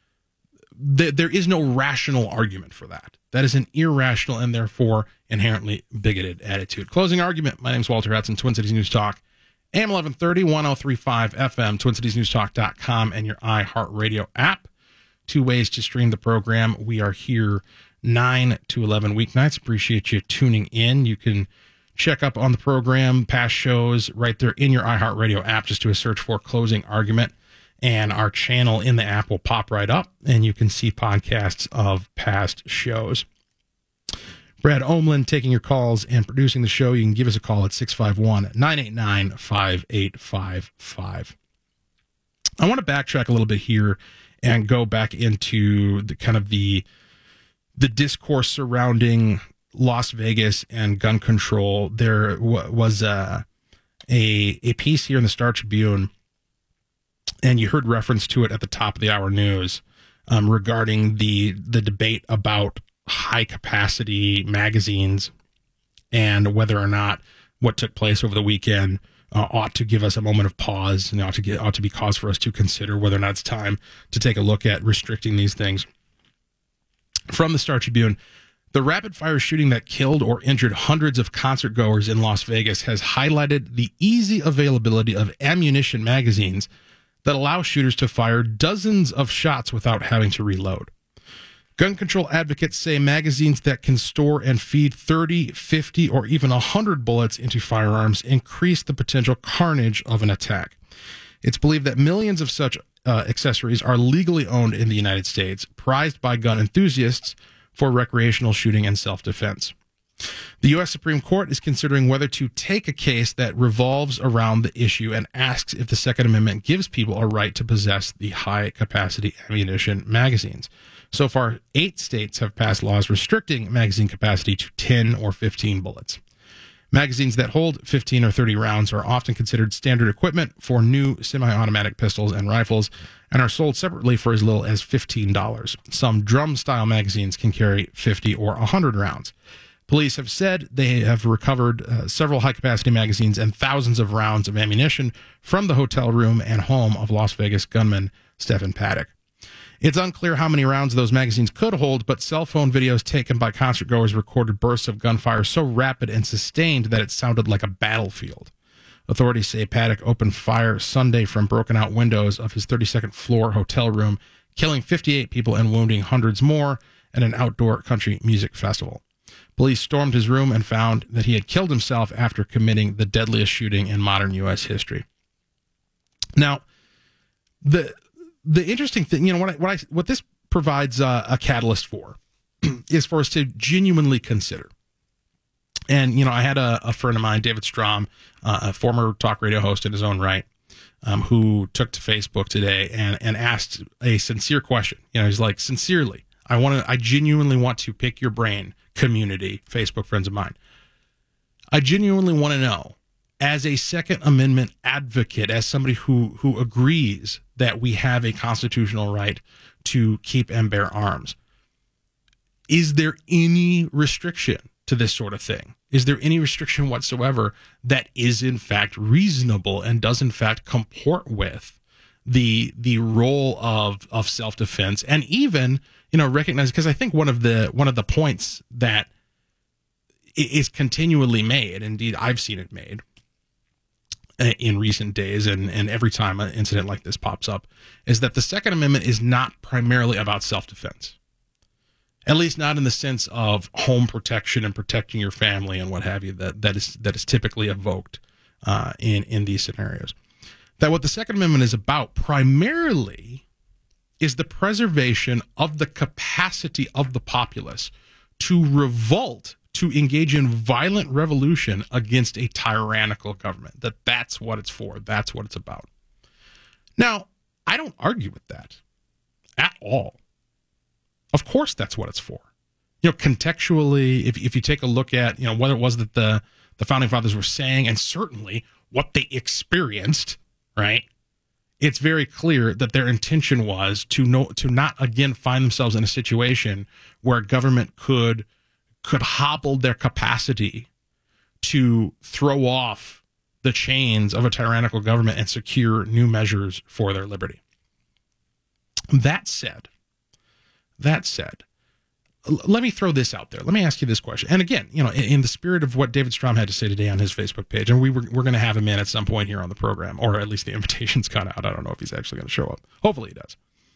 There is no rational argument for that. That is an irrational and therefore inherently bigoted attitude. Closing argument. My name is Walter Hudson, Twin Cities News Talk, AM 1130, 1035 FM, TwinCitiesNewsTalk.com, and your iHeartRadio app. 2 ways to stream the program. We are here 9 to 11 weeknights. Appreciate you tuning in. You can check up on the program, past shows, right there in your iHeartRadio app. Just do a search for Closing Argument, and our channel in the app will pop right up, and you can see podcasts of past shows. Brad Omlin taking your calls and producing the show. You can give us a call at 651-989-5855. I want to backtrack a little bit here and go back into the kind of the discourse surrounding Las Vegas and gun control. There was a piece here in the Star Tribune, and you heard reference to it at the top of the hour news regarding the debate about high capacity magazines and whether or not what took place over the weekend ought to give us a moment of pause and ought to be cause for us to consider whether or not it's time to take a look at restricting these things. From the Star Tribune, the rapid-fire shooting that killed or injured hundreds of concert goers in Las Vegas has highlighted the easy availability of ammunition magazines that allow shooters to fire dozens of shots without having to reload. Gun control advocates say magazines that can store and feed 30, 50, or even 100 bullets into firearms increase the potential carnage of an attack. It's believed that millions of such accessories are legally owned in the United States, prized by gun enthusiasts for recreational shooting and self-defense. The U.S. Supreme Court is considering whether to take a case that revolves around the issue and asks if the Second Amendment gives people a right to possess the high-capacity ammunition magazines. So far, 8 states have passed laws restricting magazine capacity to 10 or 15 bullets. Magazines that hold 15 or 30 rounds are often considered standard equipment for new semi-automatic pistols and rifles and are sold separately for as little as $15. Some drum-style magazines can carry 50 or 100 rounds. Police have said they have recovered several high-capacity magazines and thousands of rounds of ammunition from the hotel room and home of Las Vegas gunman Stephen Paddock. It's unclear how many rounds those magazines could hold, but cell phone videos taken by concertgoers recorded bursts of gunfire so rapid and sustained that it sounded like a battlefield. Authorities say Paddock opened fire Sunday from broken-out windows of his 32nd floor hotel room, killing 58 people and wounding hundreds more at an outdoor country music festival. Police stormed his room and found that he had killed himself after committing the deadliest shooting in modern U.S. history. Now, the interesting thing, what this provides a catalyst for is for us to genuinely consider. And, I had a friend of mine, David Strom, a former talk radio host in his own right, who took to Facebook today and asked a sincere question. He's like, sincerely, I genuinely want to pick your brain, community, Facebook friends of mine. I genuinely want to know, as a Second Amendment advocate, as somebody who agrees that we have a constitutional right to keep and bear arms, is there any restriction to this sort of thing? Is there any restriction whatsoever that is in fact reasonable and does in fact comport with the role of self-defense, and even recognize, because I think one of the points that is continually made, indeed I've seen it made in recent days, and every time an incident like this pops up, is that the Second Amendment is not primarily about self-defense. At least not in the sense of home protection and protecting your family and what have you, that is typically evoked in these scenarios. That what the Second Amendment is about primarily is the preservation of the capacity of the populace to revolt, to engage in violent revolution against a tyrannical government. That's what it's for. That's what it's about. Now, I don't argue with that at all. Of course, that's what it's for. Contextually, if you take a look at, what it was that the Founding Fathers were saying, and certainly what they experienced, right? It's very clear that their intention was to not again find themselves in a situation where government could hobble their capacity to throw off the chains of a tyrannical government and secure new measures for their liberty. That said, let me throw this out there. Let me ask you this question. And again, in the spirit of what David Strom had to say today on his Facebook page, and we're going to have him in at some point here on the program, or at least the invitation's gone out. I don't know if he's actually going to show up. Hopefully he does.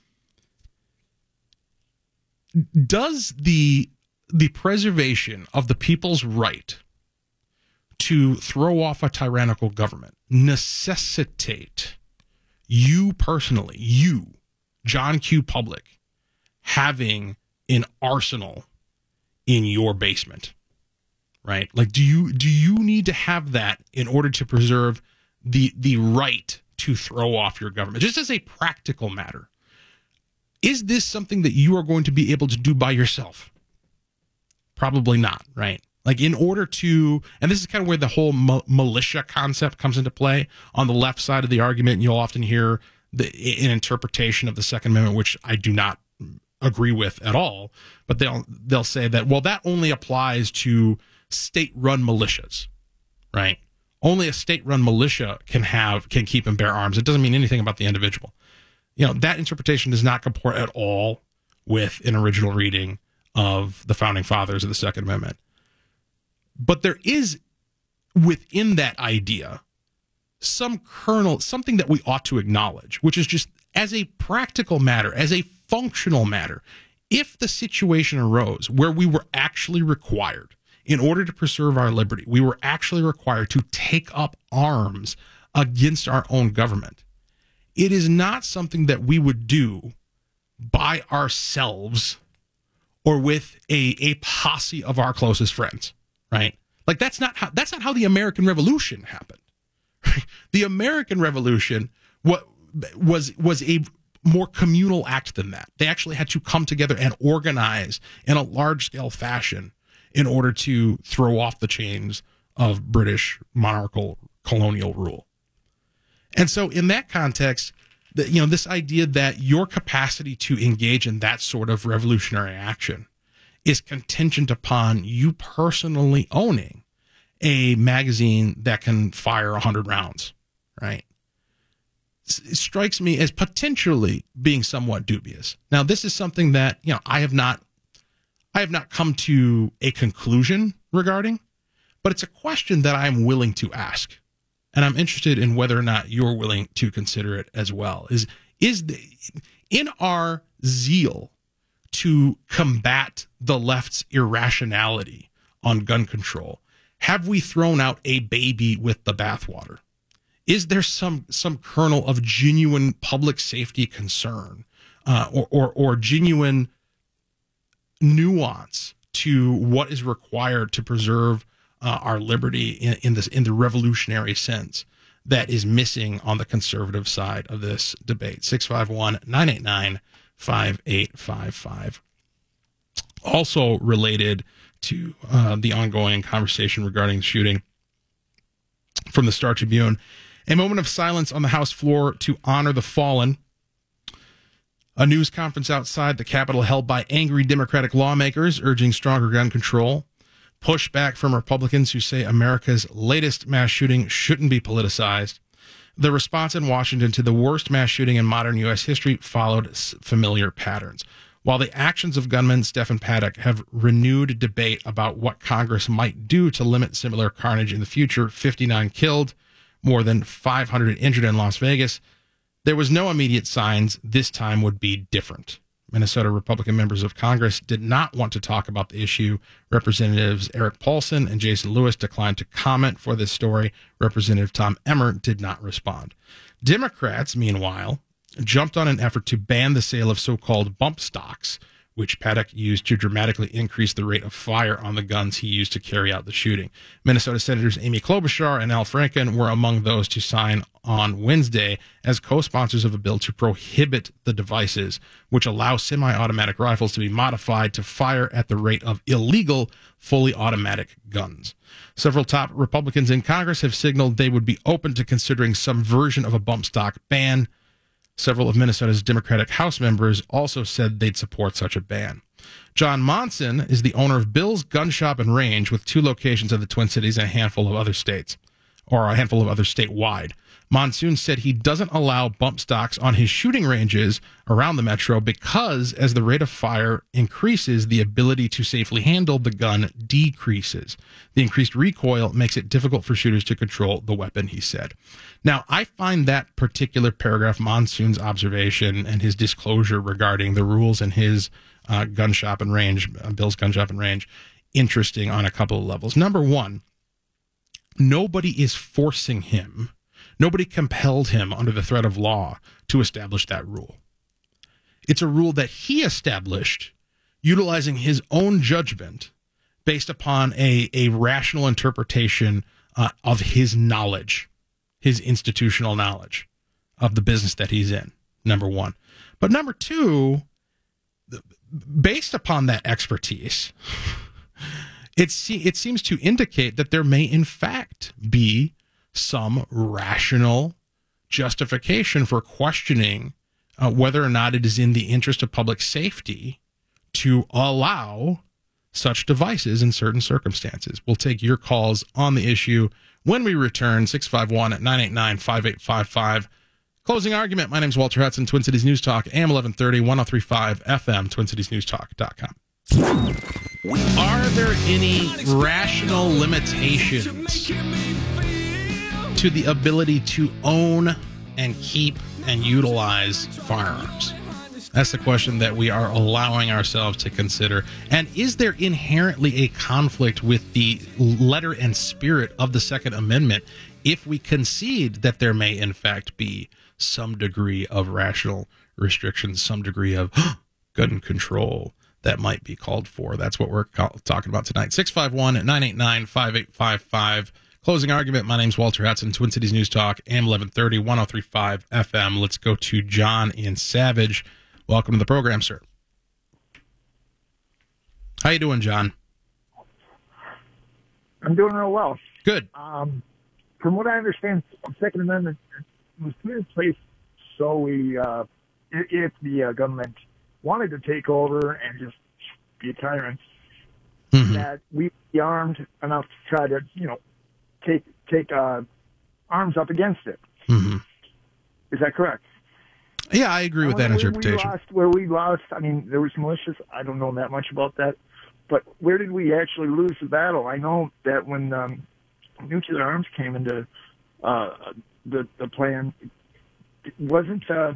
Does the preservation of the people's right to throw off a tyrannical government necessitate you personally, John Q. Public, having an arsenal in your basement, right? Like, do you need to have that in order to preserve the right to throw off your government? Just as a practical matter, is this something that you are going to be able to do by yourself? Probably not, right? Like, in order to, and this is kind of where the whole militia concept comes into play. On the left side of the argument, you'll often hear an interpretation of the Second Amendment, which I do not agree with at all, but they'll say that, well, that only applies to state-run militias, right? Only a state-run militia can keep and bear arms. It doesn't mean anything about the individual. That interpretation does not comport at all with an original reading of the Founding Fathers of the Second Amendment. But there is within that idea some kernel, something that we ought to acknowledge, which is just as a practical matter, as a functional matter, if the situation arose where we were actually required, in order to preserve our liberty, we were actually required to take up arms against our own government, it is not something that we would do by ourselves or with a posse of our closest friends, right? Like that's not how the American Revolution happened. Right? The American Revolution was a more communal act than that. They actually had to come together and organize in a large-scale fashion in order to throw off the chains of British monarchical colonial rule. And so in that context, this idea that your capacity to engage in that sort of revolutionary action is contingent upon you personally owning a magazine that can fire 100 rounds, right? It strikes me as potentially being somewhat dubious. Now, this is something that, I have not come to a conclusion regarding, but it's a question that I'm willing to ask. And I'm interested in whether or not you're willing to consider it as well. In our zeal to combat the left's irrationality on gun control, have we thrown out a baby with the bathwater? Is there some kernel of genuine public safety concern or genuine nuance to what is required to preserve our liberty in the revolutionary sense that is missing on the conservative side of this debate? 651-989-5855. Also related to the ongoing conversation regarding the shooting, from the Star Tribune, a moment of silence on the House floor to honor the fallen. A news conference outside the Capitol held by angry Democratic lawmakers urging stronger gun control. Pushback from Republicans who say America's latest mass shooting shouldn't be politicized. The response in Washington to the worst mass shooting in modern U.S. history followed familiar patterns. While the actions of gunman Stephen Paddock have renewed debate about what Congress might do to limit similar carnage in the future, 59 killed, more than 500 injured in Las Vegas, there was no immediate signs this time would be different. Minnesota Republican members of Congress did not want to talk about the issue. Representatives Eric Paulson and Jason Lewis declined to comment for this story. Representative Tom Emmer did not respond. Democrats, meanwhile, jumped on an effort to ban the sale of so-called bump stocks, which Paddock used to dramatically increase the rate of fire on the guns he used to carry out the shooting. Minnesota Senators Amy Klobuchar and Al Franken were among those to sign on Wednesday as co-sponsors of a bill to prohibit the devices, which allow semi-automatic rifles to be modified to fire at the rate of illegal, fully automatic guns. Several top Republicans in Congress have signaled they would be open to considering some version of a bump stock ban. Several of Minnesota's Democratic House members also said they'd support such a ban. John Monson is the owner of Bill's Gun Shop and Range, with 2 locations in the Twin Cities and a handful of other states, or a handful of other statewide. Monsoon said he doesn't allow bump stocks on his shooting ranges around the metro because as the rate of fire increases, the ability to safely handle the gun decreases. The increased recoil makes it difficult for shooters to control the weapon, he said. Now, I find that particular paragraph, Monsoon's observation and his disclosure regarding the rules in his gun shop and range, Bill's Gun Shop and Range, interesting on a couple of levels. Number one, nobody is forcing him. Nobody compelled him under the threat of law to establish that rule. It's a rule that he established utilizing his own judgment based upon a rational interpretation of his knowledge, his institutional knowledge of the business that he's in, number one. But number two, based upon that expertise, it seems to indicate that there may in fact be some rational justification for questioning whether or not it is in the interest of public safety to allow such devices in certain circumstances. We'll take your calls on the issue when we return. 651-989-5855. Closing argument. My name is Walter Hudson, Twin Cities News Talk, AM 1130, 103.5 FM, TwinCitiesNewsTalk.com. Are there any rational limitations to the ability to own and keep and utilize firearms? That's the question that we are allowing ourselves to consider. And is there inherently a conflict with the letter and spirit of the Second Amendment if we concede that there may in fact be some degree of rational restrictions, some degree of gun control that might be called for. That's what we're talking about tonight. 651-989-5855. Closing argument. My name's Walter Hudson, Twin Cities News Talk, AM 1130, 103.5 FM. Let's go to John in Savage. Welcome to the program, sir. How you doing, John? I'm doing real well. Good. From what I understand, the Second Amendment was put in place so we, if the government wanted to take over and just be tyrants, that we'd be armed enough to try to, take arms up against it. Is that correct? Yeah, I agree with that interpretation. Where we lost, I mean, there was militias. I don't know that much about that. But where did we actually lose the battle? I know that when nuclear arms came into the plan, it wasn't the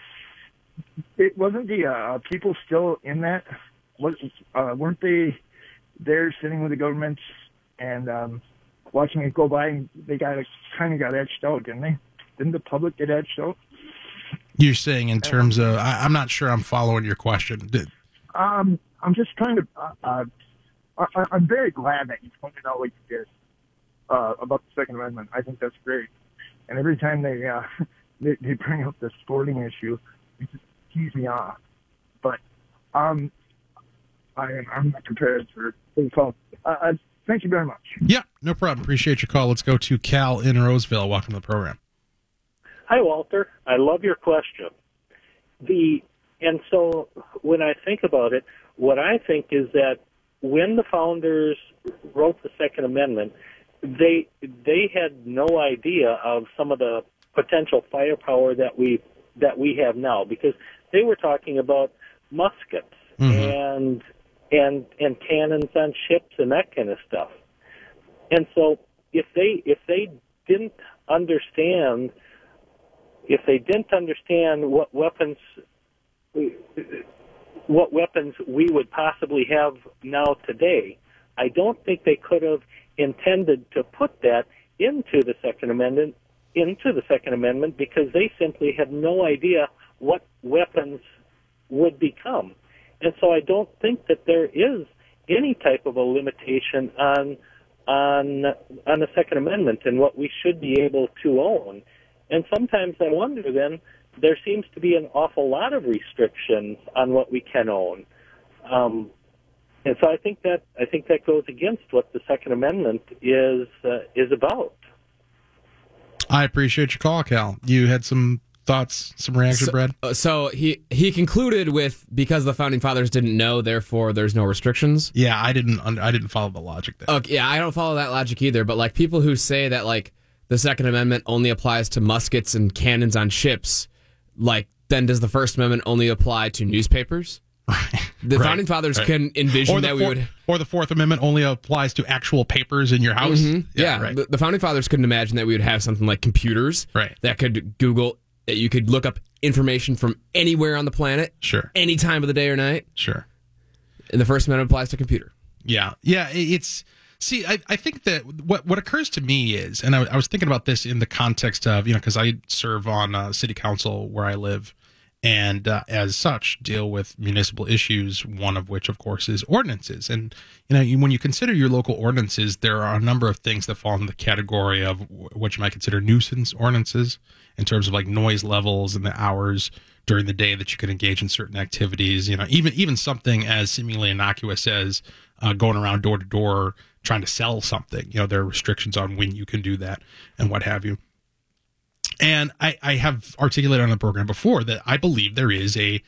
people still in that? Weren't they there sitting with the government and watching it go by? And they kind of got etched out, didn't they? Didn't the public get etched out? You're saying in terms of, I'm not sure I'm following your question. I'm just trying to, I'm very glad that you pointed out what you did about the Second Amendment. I think that's great. And every time they bring up the sporting issue, it just tease me off. But I'm not prepared for the call. Thank you very much. Yeah, no problem. Appreciate your call. Let's go to Cal in Roseville. Welcome to the program. Hi, Walter. I love your question. And so when I think about it, what I think is that when the founders wrote the Second Amendment, they had no idea of some of the potential firepower that we have now, because they were talking about muskets and cannons on ships and that kind of stuff. And so if they didn't understand what weapons we would possibly have now today, I don't think they could have intended to put that into the Second Amendment, because they simply had no idea what weapons would become. And so I don't think that there is any type of a limitation on the Second Amendment and what we should be able to own. And sometimes I wonder then, there seems to be an awful lot of restrictions on what we can own. And so I think that goes against what the Second Amendment is about. I appreciate your call, Cal. You had some thoughts, some reaction, Brad? So he concluded with, because the Founding Fathers didn't know, therefore there's no restrictions. Yeah, I didn't follow the logic there. Okay, yeah, I don't follow that logic either, but like people who say that like the Second Amendment only applies to muskets and cannons on ships, like then does the First Amendment only apply to newspapers? The Founding Fathers can envision that we would... Or the Fourth Amendment only applies to actual papers in your house? Yeah, right. The Founding Fathers couldn't imagine that we would have something like computers that could Google, that you could look up information from anywhere on the planet, any time of the day or night. Sure. And the First Amendment applies to computer. Yeah, it's... See, I think that what occurs to me is, and I was thinking about this in the context of, because I serve on city council where I live, and as such deal with municipal issues, one of which, of course, is ordinances. And, when you consider your local ordinances, there are a number of things that fall in the category of what you might consider nuisance ordinances, in terms of like noise levels and the hours during the day that you can engage in certain activities. Even something as seemingly innocuous as going around door to door trying to sell something. There are restrictions on when you can do that and what have you. And I have articulated on the program before that I believe there is a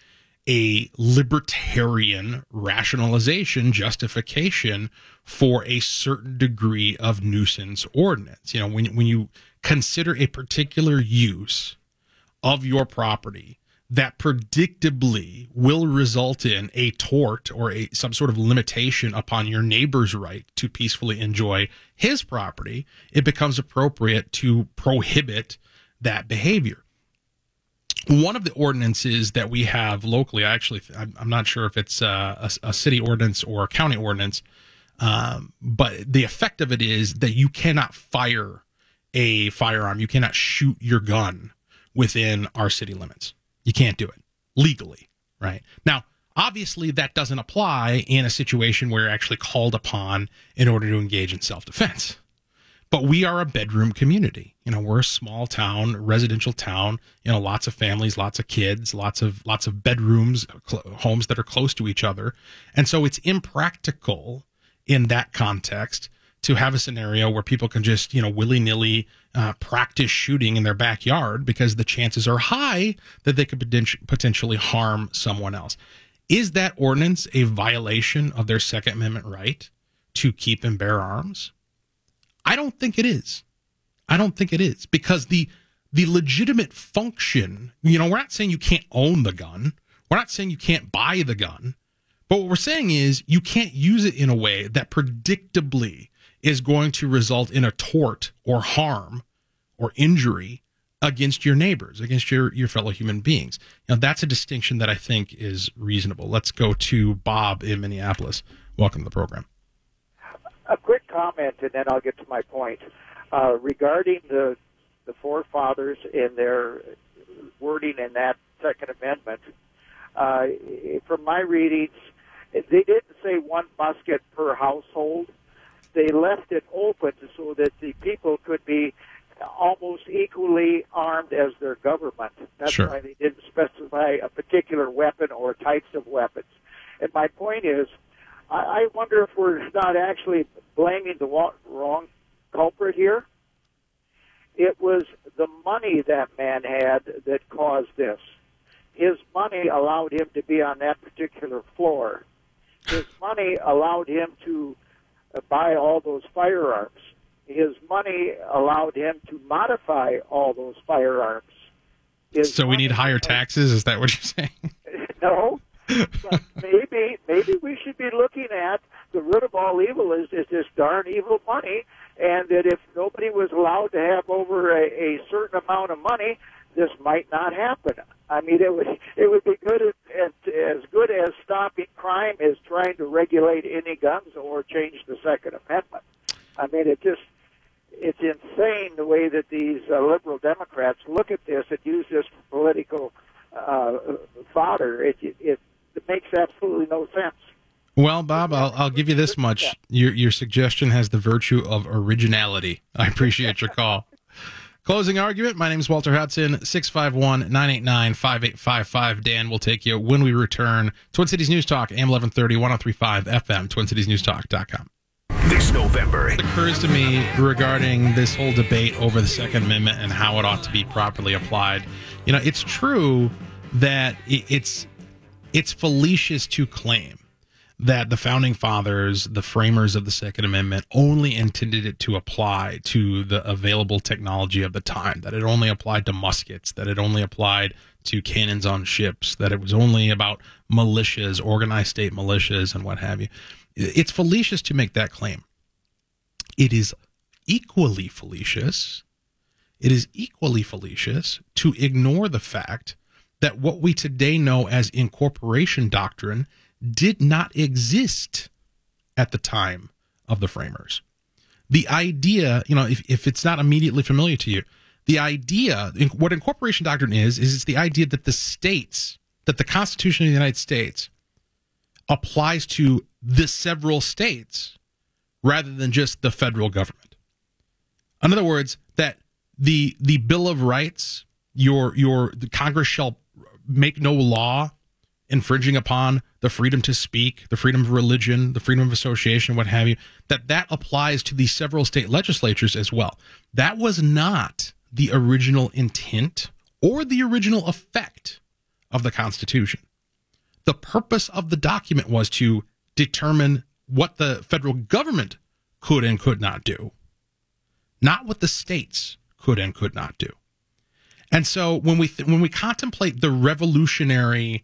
libertarian rationalization, justification for a certain degree of nuisance ordinance. When you consider a particular use of your property that predictably will result in a tort or some sort of limitation upon your neighbor's right to peacefully enjoy his property, it becomes appropriate to prohibit that behavior. One of the ordinances that we have locally, I'm not sure if it's a city ordinance or a county ordinance, but the effect of it is that you cannot fire a firearm. You cannot shoot your gun within our city limits. You can't do it legally, right? Now, obviously, that doesn't apply in a situation where you're actually called upon in order to engage in self-defense. But we are a bedroom community. We're a small town, residential town, lots of families, lots of kids, lots of bedrooms, homes that are close to each other. And so it's impractical in that context to have a scenario where people can just, willy-nilly practice shooting in their backyard because the chances are high that they could potentially harm someone else. Is that ordinance a violation of their Second Amendment right to keep and bear arms? I don't think it is. I don't think it is, because the legitimate function, we're not saying you can't own the gun. We're not saying you can't buy the gun. But what we're saying is you can't use it in a way that predictably is going to result in a tort or harm or injury against your neighbors, against your fellow human beings. That's a distinction that I think is reasonable. Let's go to Bob in Minneapolis. Welcome to the program. A quick comment, and then I'll get to my point. Regarding the forefathers and their wording in that Second Amendment, from my readings, they didn't say one musket per household. They left it open so that the people could be almost equally armed as their government. That's sure. Why they didn't specify a particular weapon or types of weapons. And my point is, I wonder if we're not actually blaming the wrong culprit here. It was the money that man had that caused this. His money allowed him to be on that particular floor. His money allowed him to buy all those firearms. His money allowed him to modify all those firearms. So we need higher taxes? Is that what you're saying? No. But maybe we should be looking at the root of all evil is this darn evil money, and that if nobody was allowed to have over a certain amount of money, this might not happen. I mean, it would be good as good as stopping crime as trying to regulate any guns or change the Second Amendment. I mean, it's insane the way that these liberal Democrats look at this and use this for political fodder. It makes absolutely no sense. Well, Bob, I'll give you this much. Your suggestion has the virtue of originality. I appreciate your call. Closing argument. My name is Walter Hudson, 651-989-5855. Dan will take you when we return. Twin Cities News Talk, AM 1130, 103.5 FM, TwinCitiesNewsTalk.com. This November, It occurs to me regarding this whole debate over the Second Amendment and how it ought to be properly applied. It's true that it's fallacious to claim that the Founding Fathers, the framers of the Second Amendment, only intended it to apply to the available technology of the time, that it only applied to muskets, that it only applied to cannons on ships, that it was only about militias, organized state militias, and what have you. It's fallacious to make that claim. It is equally fallacious. It is equally fallacious to ignore the fact that what we today know as incorporation doctrine did not exist at the time of the framers. The idea, if it's not immediately familiar to you, the idea, what incorporation doctrine is it's the idea that the states, that the Constitution of the United States applies to the several states rather than just the federal government. In other words, that the Bill of Rights, the Congress shall make no law infringing upon the freedom to speak, the freedom of religion, the freedom of association, what have you, that applies to the several state legislatures as well. That was not the original intent or the original effect of the Constitution. The purpose of the document was to determine what the federal government could and could not do, not what the states could and could not do. And so when we contemplate the revolutionary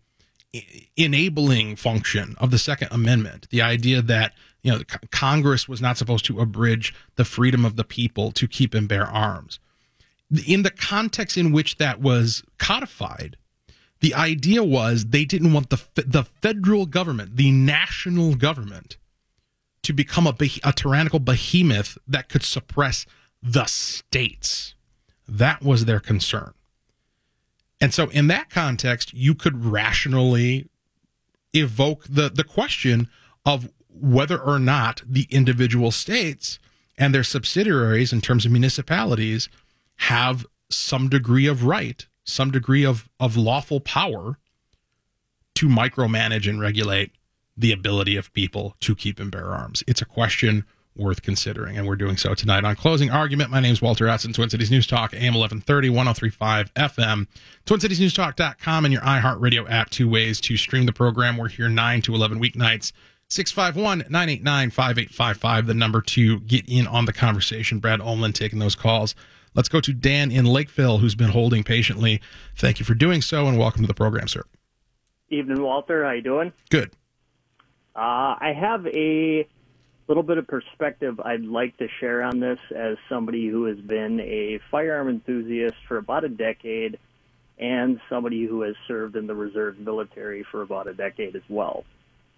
enabling function of the Second Amendment, the idea that Congress was not supposed to abridge the freedom of the people to keep and bear arms, in the context in which that was codified, the idea was they didn't want the federal government, the national government, to become a tyrannical behemoth that could suppress the states. That was their concern. And so in that context, you could rationally evoke the question of whether or not the individual states and their subsidiaries in terms of municipalities have some degree of right, some degree of lawful power to micromanage and regulate the ability of people to keep and bear arms. It's a question worth considering, and we're doing so tonight on Closing Argument. My name is Walter Atson, Twin Cities News Talk, AM 1130, 103.5 FM, TwinCitiesNewsTalk.com, and your iHeartRadio app. 2 ways to stream the program. We're here 9 to 11 weeknights. 651-989-5855, the number to get in on the conversation. Brad Omland taking those calls. Let's go to Dan in Lakeville, who's been holding patiently. Thank you for doing so, and welcome to the program, sir. Evening, Walter. How you doing? Good. I have a little bit of perspective I'd like to share on this as somebody who has been a firearm enthusiast for about a decade and somebody who has served in the reserve military for about a decade as well.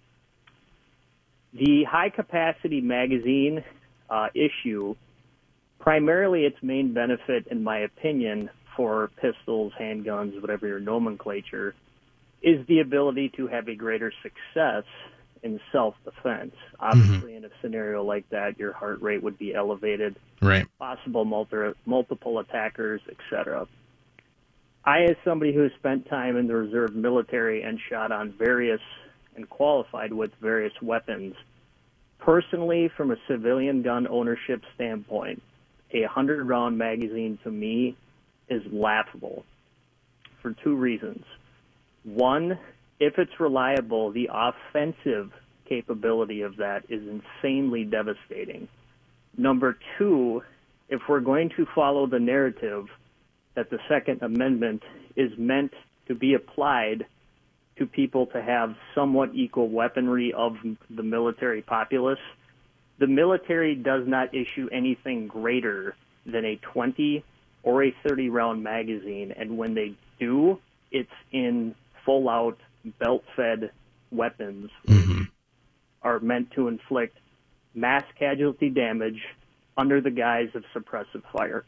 The high-capacity magazine issue, primarily its main benefit, in my opinion, for pistols, handguns, whatever your nomenclature, is the ability to have a greater success in self-defense. Obviously, in a scenario like that, your heart rate would be elevated, right? Possible multiple attackers, etc. I, as somebody who has spent time in the reserve military and shot on various and qualified with various weapons, personally, from a civilian gun ownership standpoint, a 100-round magazine to me is laughable for 2 reasons. One, if it's reliable, the offensive capability of that is insanely devastating. Number 2, if we're going to follow the narrative that the Second Amendment is meant to be applied to people to have somewhat equal weaponry of the military populace, the military does not issue anything greater than a 20 or a 30-round magazine, and when they do, it's in full-out belt-fed weapons are meant to inflict mass casualty damage under the guise of suppressive fire.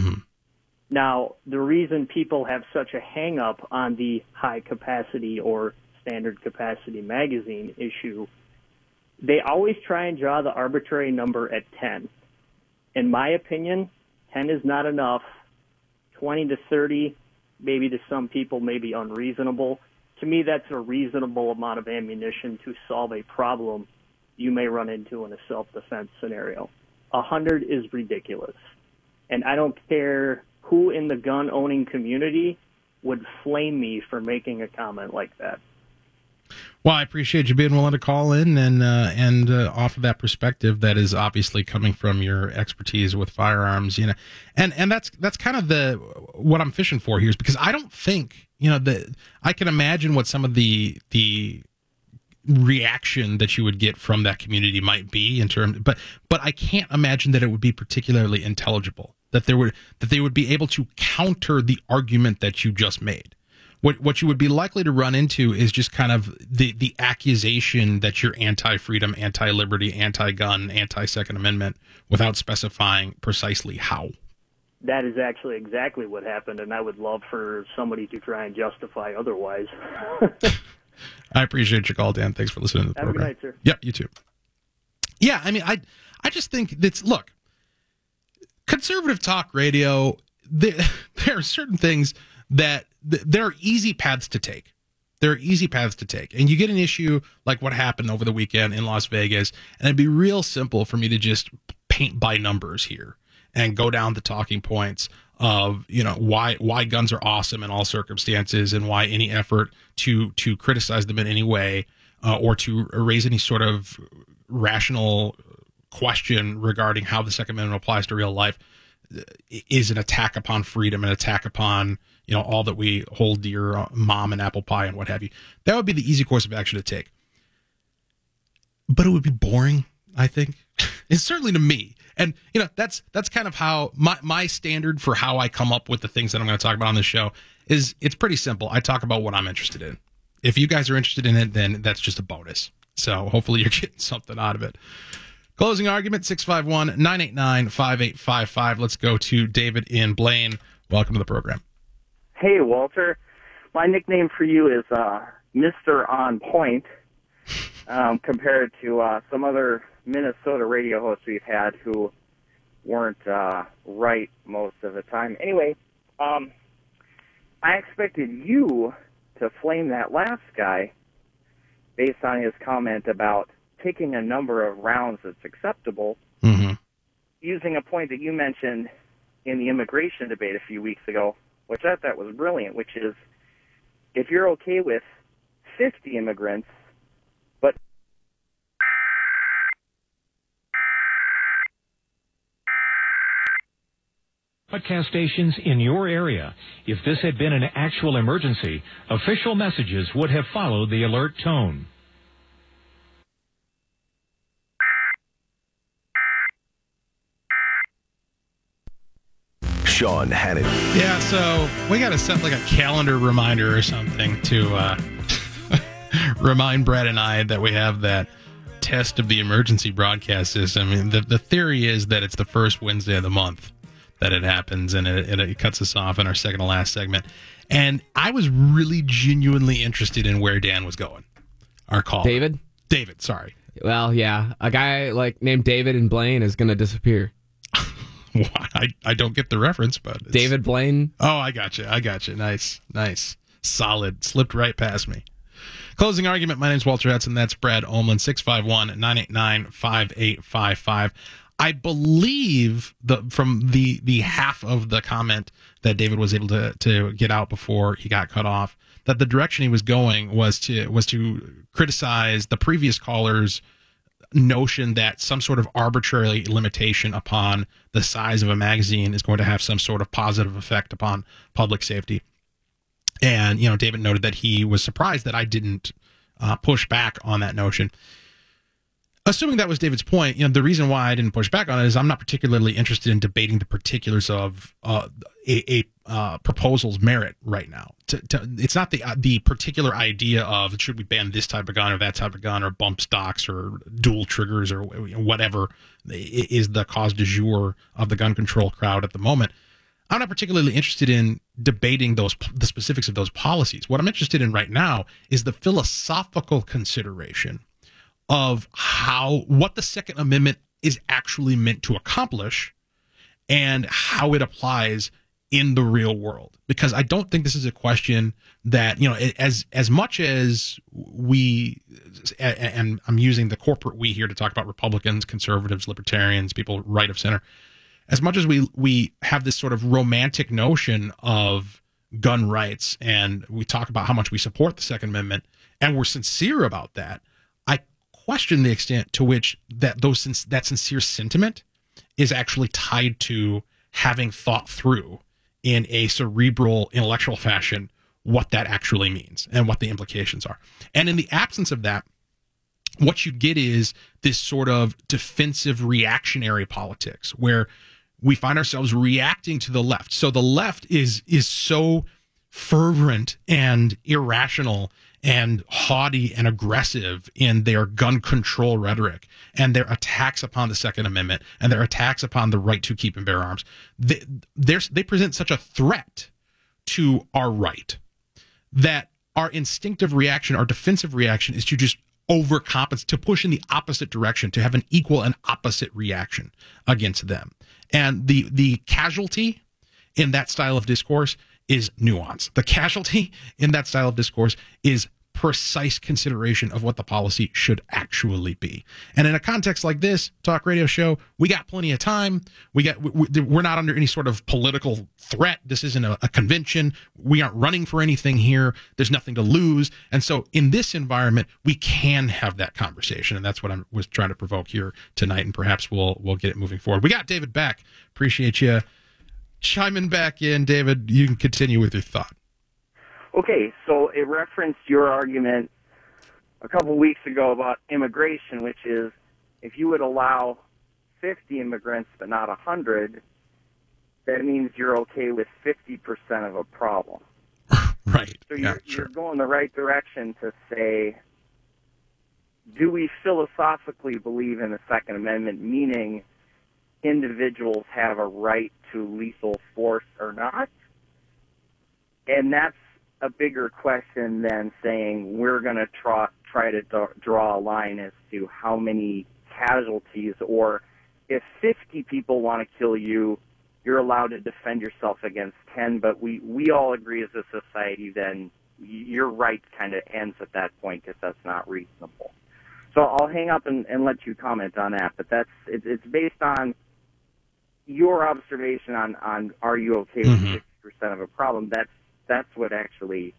Now, the reason people have such a hang-up on the high-capacity or standard capacity magazine issue, they always try and draw the arbitrary number at 10. In my opinion, 10 is not enough. 20 to 30, maybe to some people, may be unreasonable. To me, that's a reasonable amount of ammunition to solve a problem you may run into in a self-defense scenario. 100 is ridiculous. And I don't care who in the gun-owning community would flame me for making a comment like that. Well, I appreciate you being willing to call in and offer that perspective that is obviously coming from your expertise with firearms, you know, and that's kind of what I'm fishing for here, is because I don't think, you know, I can imagine what some of the reaction that you would get from that community might be in terms, but I can't imagine that it would be particularly intelligible, that they would be able to counter the argument that you just made. What you would be likely to run into is just kind of the accusation that you're anti-freedom, anti-liberty, anti-gun, anti-Second Amendment, without specifying precisely how. That is actually exactly what happened, and I would love for somebody to try and justify otherwise. I appreciate your call, Dan. Thanks for listening to the program. Have a good night, sir. Yep, you too. Yeah, I mean, I just think that's, look, conservative talk radio, there are certain things that there are easy paths to take. There are easy paths to take. And you get an issue like what happened over the weekend in Las Vegas, and it'd be real simple for me to just paint by numbers here and go down the talking points of, you know, why guns are awesome in all circumstances, and why any effort to criticize them in any way or to raise any sort of rational question regarding how the Second Amendment applies to real life is an attack upon freedom, an attack upon, you know, all that we hold dear, mom and apple pie and what have you. That would be the easy course of action to take. But it would be boring, I think. It's certainly to me. And, you know, that's kind of how my standard for how I come up with the things that I'm going to talk about on this show is, it's pretty simple. I talk about what I'm interested in. If you guys are interested in it, then that's just a bonus. So hopefully you're getting something out of it. Closing argument, 651-989-5855. Let's go to David in Blaine. Welcome to the program. Hey, Walter. My nickname for you is Mr. On Point, compared to some other Minnesota radio hosts we've had who weren't right most of the time. Anyway, I expected you to flame that last guy based on his comment about picking a number of rounds that's acceptable, using a point that you mentioned in the immigration debate a few weeks ago, which I thought was brilliant, which is if you're okay with 50 immigrants, but broadcast stations in your area. If this had been an actual emergency, official messages would have followed the alert tone. Sean Hannity. Yeah, so we got to set like a calendar reminder or something to remind Brad and I that we have that test of the emergency broadcast system. I mean, the theory is that it's the first Wednesday of the month that it happens, and it cuts us off in our second to last segment. And I was really genuinely interested in where Dan was going. Our call. David, sorry. Well, yeah, a guy like named David in Blaine is going to disappear. I don't get the reference, but David Blaine. Oh, I got you. Nice, solid. Slipped right past me. Closing argument. My name's Walter Hudson. That's Brad Omland. 651-989-5855. I believe from the half of the comment that David was able to get out before he got cut off, that the direction he was going was to criticize the previous caller's notion that some sort of arbitrary limitation upon the size of a magazine is going to have some sort of positive effect upon public safety. And, David noted that he was surprised that I didn't push back on that notion. Assuming that was David's point, the reason why I didn't push back on it is I'm not particularly interested in debating the particulars of a proposal's merit right now. It's not the particular idea of should we ban this type of gun or that type of gun or bump stocks or dual triggers or whatever is the cause du jour of the gun control crowd at the moment. I'm not particularly interested in debating the specifics of those policies. What I'm interested in right now is the philosophical consideration of what the Second Amendment is actually meant to accomplish and how it applies in the real world. Because I don't think this is a question that, as much as we, and I'm using the corporate we here to talk about Republicans, conservatives, libertarians, people right of center, as much as we have this sort of romantic notion of gun rights and we talk about how much we support the Second Amendment and we're sincere about that, I question the extent to which that sincere sentiment is actually tied to having thought through in a cerebral, intellectual fashion what that actually means and what the implications are. And in the absence of that, what you get is this sort of defensive reactionary politics where we find ourselves reacting to the left. So the left is so fervent and irrational and haughty and aggressive in their gun control rhetoric and their attacks upon the Second Amendment and their attacks upon the right to keep and bear arms. They present such a threat to our right that our instinctive reaction, our defensive reaction is to just overcompensate, to push in the opposite direction, to have an equal and opposite reaction against them. And the casualty in that style of discourse is nuance. The casualty in that style of discourse is precise consideration of what the policy should actually be. And in a context like this, talk radio show, we got plenty of time. We're not under any sort of political threat. This isn't a convention. We aren't running for anything here. There's nothing to lose. And so in this environment, we can have that conversation. And that's what I was trying to provoke here tonight. And perhaps we'll get it moving forward. We got David back. Appreciate you chiming back in. David, you can continue with your thought. Okay, so it referenced your argument a couple weeks ago about immigration, which is if you would allow 50 immigrants but not 100, that means you're okay with 50% of a problem. Right. So you're going the right direction to say do we philosophically believe in the Second Amendment, meaning individuals have a right to lethal force or not? And that's a bigger question than saying we're going to try to draw a line as to how many casualties, or if 50 people want to kill you, you're allowed to defend yourself against 10, but we all agree as a society then your right kind of ends at that point because that's not reasonable. So I'll hang up and let you comment on that, but it's based on your observation on are you okay with 60% of a problem. That's what actually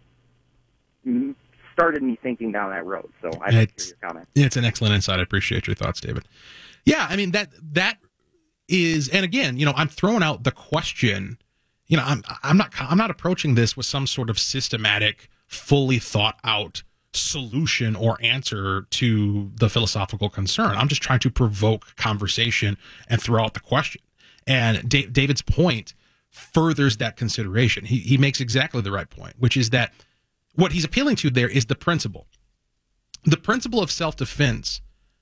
started me thinking down that road. So I'd like to hear your comment. It's an excellent insight. I appreciate your thoughts, David. Yeah, I mean, that is, and again, I'm throwing out the question. I'm not approaching this with some sort of systematic, fully thought out solution or answer to the philosophical concern. I'm just trying to provoke conversation and throw out the question. And David's point furthers that consideration. He makes exactly the right point, which is that what he's appealing to there is the principle. The principle of self-defense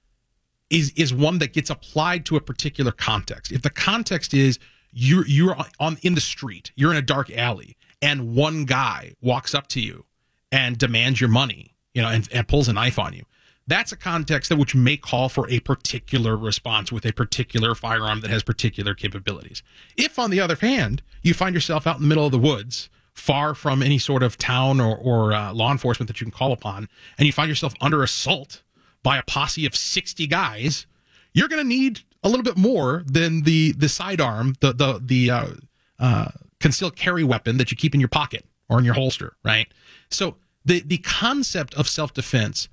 is one that gets applied to a particular context. If the context is you're in the street, you're in a dark alley, and one guy walks up to you and demands your money, and pulls a knife on you, that's a context that which may call for a particular response with a particular firearm that has particular capabilities. If, on the other hand, you find yourself out in the middle of the woods, far from any sort of town or law enforcement that you can call upon, and you find yourself under assault by a posse of 60 guys, you're going to need a little bit more than the sidearm, the concealed carry weapon that you keep in your pocket or in your holster, right? So the concept of self-defense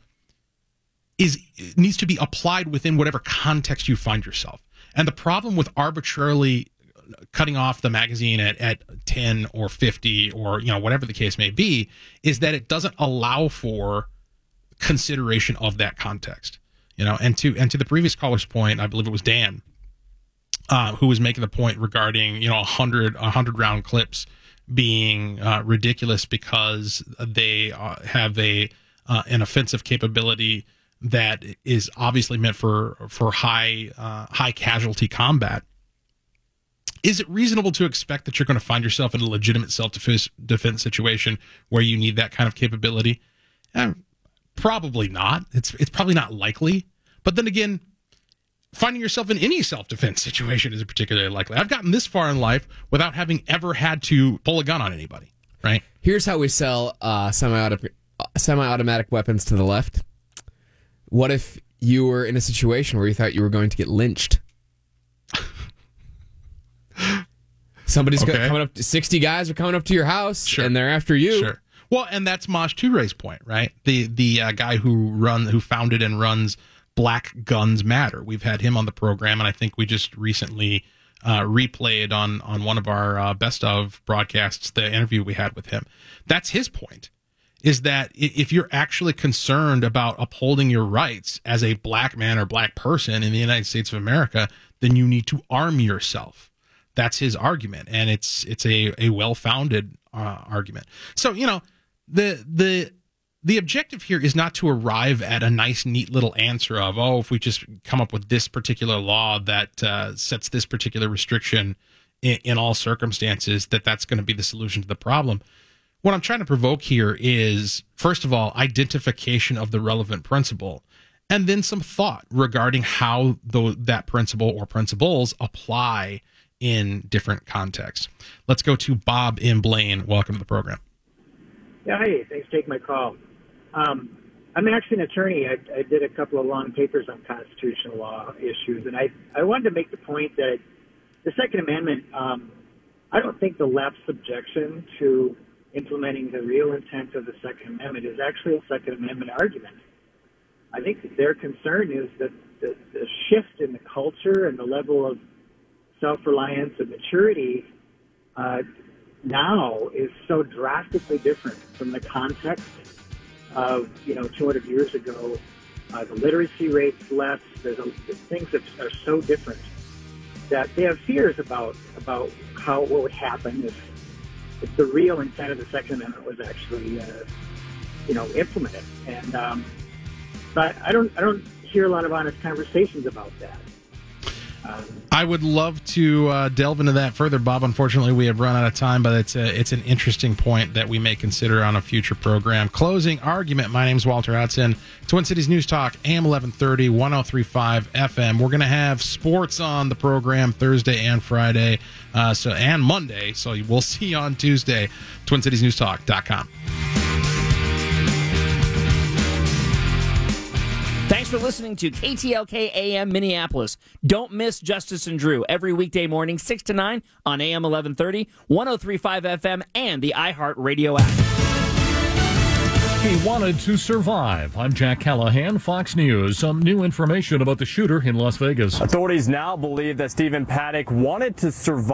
needs to be applied within whatever context you find yourself. And the problem with arbitrarily cutting off the magazine at 10 or 50 or whatever the case may be is that it doesn't allow for consideration of that context. And to the previous caller's point, I believe it was Dan, who was making the point regarding 100 round clips being ridiculous because they have an offensive capability that is obviously meant for high casualty combat. Is it reasonable to expect that you're going to find yourself in a legitimate self-defense situation where you need that kind of capability? Probably not. It's probably not likely. But then again, finding yourself in any self-defense situation is particularly likely. I've gotten this far in life without having ever had to pull a gun on anybody, right? Here's how we sell semi-automatic weapons to the left. What if you were in a situation where you thought you were going to get lynched? Somebody's coming up, 60 guys are coming up to your house, and they're after you. Sure. Well, and that's Mosh Touray's point, right? The guy who founded and runs Black Guns Matter. We've had him on the program, and I think we just recently replayed on one of our best of broadcasts the interview we had with him. That's his point, is that if you're actually concerned about upholding your rights as a black man or black person in the United States of America, then you need to arm yourself. That's his argument, and it's a well-founded argument. So, the objective here is not to arrive at a nice, neat little answer of, if we just come up with this particular law that sets this particular restriction in all circumstances, that's going to be the solution to the problem. What I'm trying to provoke here is, first of all, identification of the relevant principle, and then some thought regarding how that principle or principles apply in different contexts. Let's go to Bob in Blaine. Welcome to the program. Yeah, hey, thanks for taking my call. I'm actually an attorney. I did a couple of long papers on constitutional law issues, and I wanted to make the point that the Second Amendment, I don't think the left's objection to implementing the real intent of the Second Amendment is actually a Second Amendment argument. I think that their concern is that the shift in the culture and the level of self-reliance and maturity now is so drastically different from the context of 200 years ago. The literacy rate's less. Things that are so different that they have fears about what would happen if the real intent of the Second Amendment was actually implemented. And But I don't hear a lot of honest conversations about that. I would love to delve into that further, Bob. Unfortunately, we have run out of time, but it's an interesting point that we may consider on a future program. Closing argument. My name's Walter Hudson. Twin Cities News Talk, AM 1130, 103.5 FM. We're going to have sports on the program Thursday and Friday, and Monday. So we'll see you on Tuesday. TwinCitiesNewsTalk.com. Thanks for listening to KTLK AM Minneapolis. Don't miss Justice and Drew every weekday morning, 6 to 9 on AM 1130, 103.5 FM, and the iHeartRadio app. He wanted to survive. I'm Jack Callahan, Fox News. Some new information about the shooter in Las Vegas. Authorities now believe that Stephen Paddock wanted to survive.